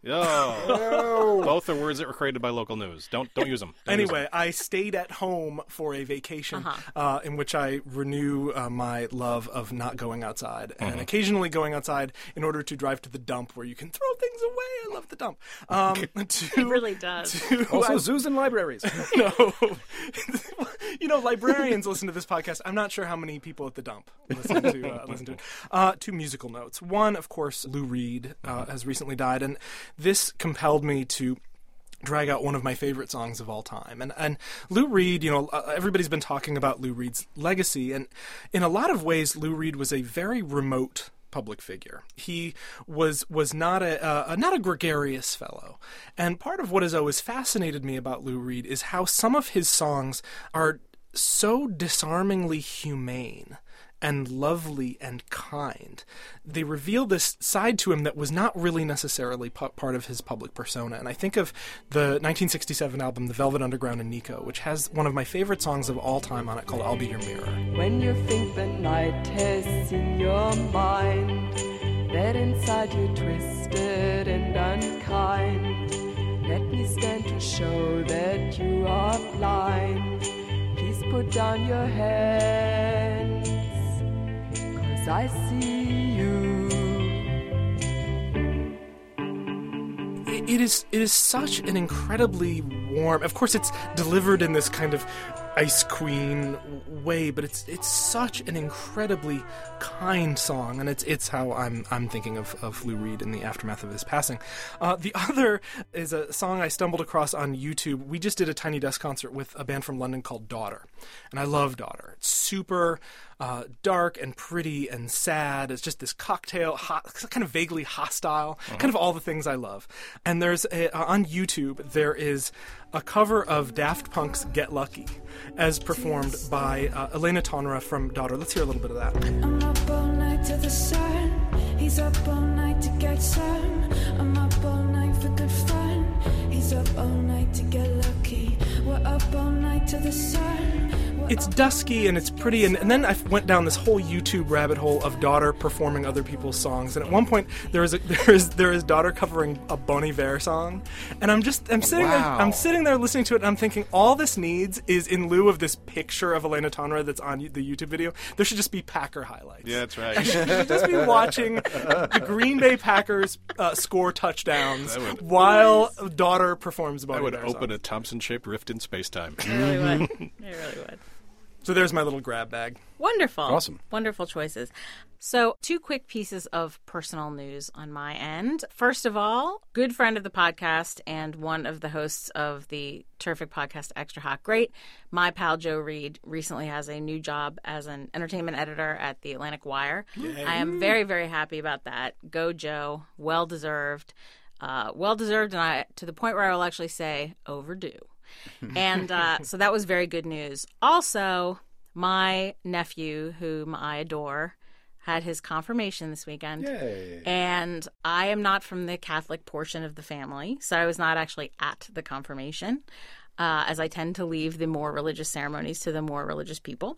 Speaker 4: Oh. Both are words that were created by local news. Don't don't use them. Don't
Speaker 2: anyway,
Speaker 4: use them.
Speaker 2: I stayed at home for a vacation
Speaker 1: Uh-huh.
Speaker 2: uh, in which I renew uh, my love of not going outside
Speaker 4: Mm-hmm.
Speaker 2: and occasionally going outside in order to drive to the dump where you can throw things away. I love the dump. Um, to,
Speaker 1: It really does.
Speaker 2: to-
Speaker 3: Also,
Speaker 2: I-
Speaker 3: zoos and libraries.
Speaker 2: no. You know, librarians listen to this podcast. I'm not sure how many people at the dump listen to, uh, listen to it. Uh, two musical notes. One, of course, Lou Reed uh, has recently died, and this compelled me to drag out one of my favorite songs of all time. And and Lou Reed, you know, uh, everybody's been talking about Lou Reed's legacy, and in a lot of ways, Lou Reed was a very remote public figure. He was was not a uh, not a gregarious fellow. And part of what has always fascinated me about Lou Reed is how some of his songs are so disarmingly humane and lovely and kind. They reveal this side to him that was not really necessarily pu- part of his public persona. And I think of the nineteen sixty-seven album, The Velvet Underground and Nico, which has one of my favorite songs of all time on it called I'll Be Your Mirror.
Speaker 10: When you think the night has in your mind inside you twisted and unkind. Let me stand to show that you are blind. Please put down your hands, 'cause I see you.
Speaker 2: It is it is such an incredibly warm. Of course, it's delivered in this kind of Ice Queen way, but it's it's such an incredibly kind song, and it's it's how I'm I'm thinking of, of Lou Reed in the aftermath of his passing. Uh, the other is a song I stumbled across on YouTube. We just did a Tiny Desk concert with a band from London called Daughter, and I love Daughter. It's super uh, dark and pretty and sad. It's just this cocktail, hot, kind of vaguely hostile, uh-huh. kind of all the things I love. And there's a, uh, on YouTube there is a cover of Daft Punk's Get Lucky, as performed by uh, Elena Tonra from Daughter. Let's hear a little bit of that.
Speaker 11: I'm up all night to the sun. He's up all night to get some. I'm up all night for good fun. He's up all night to get lucky. We're up all night to the sun.
Speaker 2: It's dusky and it's pretty, and, and then I went down this whole YouTube rabbit hole of Daughter performing other people's songs. And at one point, there is a, there is there is Daughter covering a Bon Iver song, and I'm just I'm sitting
Speaker 3: wow.
Speaker 2: there I'm sitting there listening to it, and I'm thinking all this needs is, in lieu of this picture of Elena Tonra that's on the YouTube video, there should just be Packer highlights.
Speaker 4: Yeah, that's right.
Speaker 2: I should, I should just be watching the Green Bay Packers uh, score touchdowns
Speaker 4: would,
Speaker 2: while Daughter performs a Bon
Speaker 4: I would
Speaker 2: Iver
Speaker 4: open
Speaker 2: song.
Speaker 4: a Thompson-shaped rift in space-time.
Speaker 1: I really would. I really would.
Speaker 2: So there's my little grab bag.
Speaker 1: Wonderful.
Speaker 3: Awesome.
Speaker 1: Wonderful choices. So two quick pieces of personal news on my end. First of all, good friend of the podcast and one of the hosts of the terrific podcast Extra Hot Great, my pal Joe Reed recently has a new job as an entertainment editor at the Atlantic Wire. Yay. I am very, very happy about that. Go Joe. Well deserved. Uh, well deserved, and I to the point where I will actually say overdue. And uh, so that was very good news. Also, my nephew, whom I adore, had his confirmation this weekend.
Speaker 3: Yay.
Speaker 1: And I am not from the Catholic portion of the family, so I was not actually at the confirmation, uh, as I tend to leave the more religious ceremonies to the more religious people.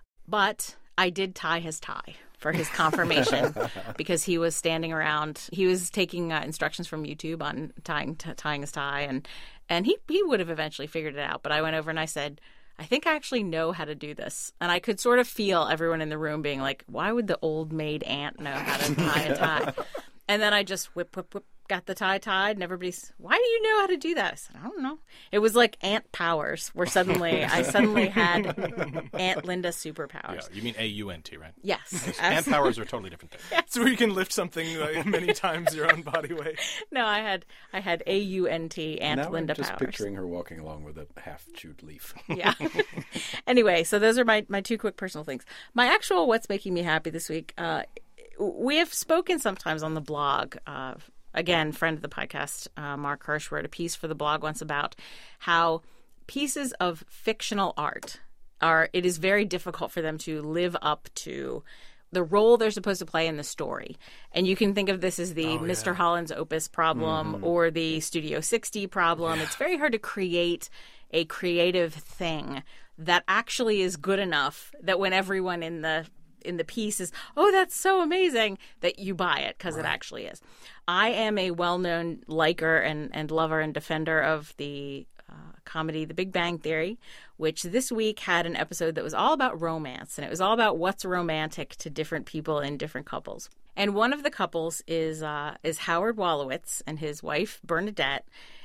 Speaker 1: But I did tie his tie for his confirmation because he was standing around. He was taking uh, instructions from YouTube on tying t- tying his tie, and and he he would have eventually figured it out. But I went over and I said, I think I actually know how to do this. And I could sort of feel everyone in the room being like, why would the old maid aunt know how to tie a tie? And then I just whip, whip, whip, got the tie tied, and everybody's, why do you know how to do that? I said, I don't know. It was like Aunt Powers, where suddenly, I suddenly had Aunt Linda superpowers.
Speaker 4: Yeah, you mean A U N T, right?
Speaker 1: Yes.
Speaker 4: Aunt Powers are totally different things.
Speaker 2: Yes. So you can lift something like many times your own body weight.
Speaker 1: No, I had I had A U N T, Aunt
Speaker 3: now
Speaker 1: Linda
Speaker 3: I'm just
Speaker 1: Powers.
Speaker 3: picturing her walking along with a half-chewed leaf.
Speaker 1: Yeah. Anyway, so those are my, my two quick personal things. My actual what's making me happy this week, uh, we have spoken sometimes on the blog. Uh, again, friend of the podcast, uh, Mark Hirsch, wrote a piece for the blog once about how pieces of fictional art are, it is very difficult for them to live up to the role they're supposed to play in the story. And you can think of this as the
Speaker 2: Oh,
Speaker 1: Mister
Speaker 2: yeah.
Speaker 1: Holland's Opus problem
Speaker 2: Mm-hmm.
Speaker 1: or the Studio sixty problem. Yeah. It's very hard to create a creative thing that actually is good enough that when everyone in the in the piece is, oh, that's so amazing, that you buy it because right. it actually is. I am a well-known liker and, and lover and defender of the uh, comedy The Big Bang Theory, which this week had an episode that was all about romance, and it was all about what's romantic to different people in different couples. And one of the couples is uh, is Howard Wolowitz and his wife Bernadette,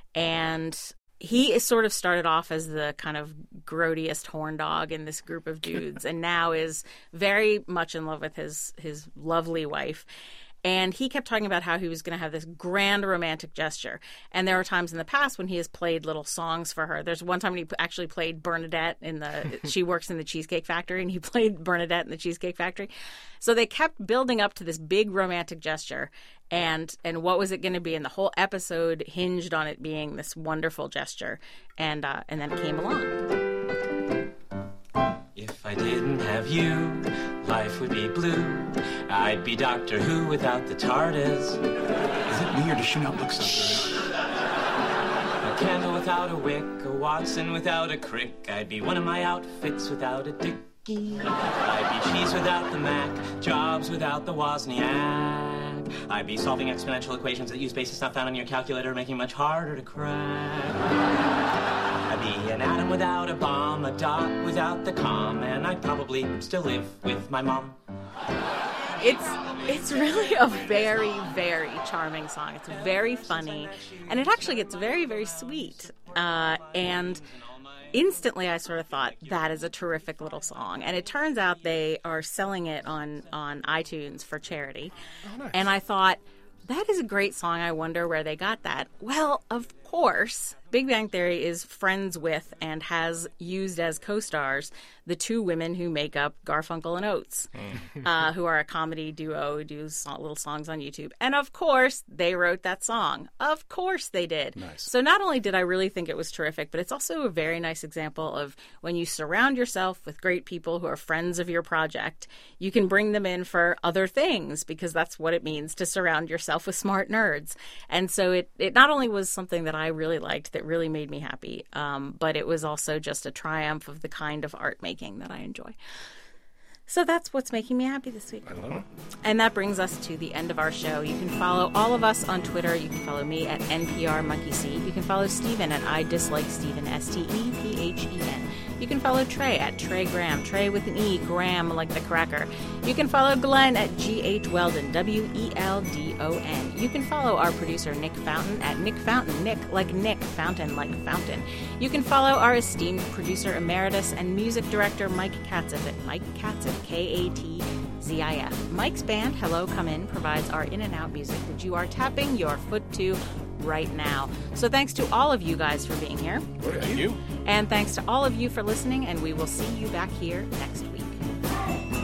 Speaker 1: and he is sort of started off as the kind of grodiest horn dog in this group of dudes and now is very much in love with his his lovely wife. And he kept talking about how he was going to have this grand romantic gesture. And there are times in the past when he has played little songs for her. There's one time when he actually played Bernadette in the, she works in the Cheesecake Factory, and he played Bernadette in the Cheesecake Factory. So they kept building up to this big romantic gesture. And and what was it going to be? And the whole episode hinged on it being this wonderful gesture. And, uh, and then it came along.
Speaker 12: If I didn't have you, life would be blue. I'd be Doctor Who without the TARDIS. Is it me or does she not look so good? A candle without a wick, a Watson without a crick. I'd be one of my outfits without a dick.
Speaker 1: Mickey.
Speaker 12: I'd be cheese without the Mac, jobs without the Wozniak. I'd be solving exponential equations that use bases not found on your calculator, making it much harder to crack. I'd be an atom without a bomb, a dot without the com, and I'd probably still live with my mom.
Speaker 1: It's it's really a very, very charming song. It's very funny, and it actually gets very, very sweet. Uh, and instantly I sort of thought, that is a terrific little song. And it turns out they are selling it on, on iTunes for charity.
Speaker 2: Oh, nice.
Speaker 1: And I thought, that is a great song. I wonder where they got that. Well, of course, Big Bang Theory is friends with and has used as co-stars the two women who make up Garfunkel and Oates, mm. uh, who are a comedy duo who do so- little songs on YouTube. And of course, they wrote that song. Of course they did.
Speaker 3: Nice.
Speaker 1: So not only did I really think it was terrific, but it's also a very nice example of when you surround yourself with great people who are friends of your project, you can bring them in for other things, because that's what it means to surround yourself with smart nerds. And so it, it not only was something that I really liked, that really made me happy, um, but it was also just a triumph of the kind of art making that I enjoy. So that's what's making me happy this week.
Speaker 2: I love it.
Speaker 1: And that brings us to the end of our show. You can follow all of us on Twitter. You can follow me at N P R Monkey See. You can follow Stephen at I Dislike Stephen, S T E P H E N. You can follow Trey at Trey Graham, Trey with an E, Graham like the cracker. You can follow Glenn at G H Weldon, W E L D O N. You can follow our producer Nick Fountain at Nick Fountain, Nick like Nick, Fountain like Fountain. You can follow our esteemed producer emeritus and music director Mike Katzif at Mike Katzif, K A T Z I F. Mike's band, Hello Come In, provides our in and out music that you are tapping your foot to right now. So thanks to all of you guys for being here.
Speaker 4: Thank you.
Speaker 1: And thanks to all of you for listening, and we will see you back here next week.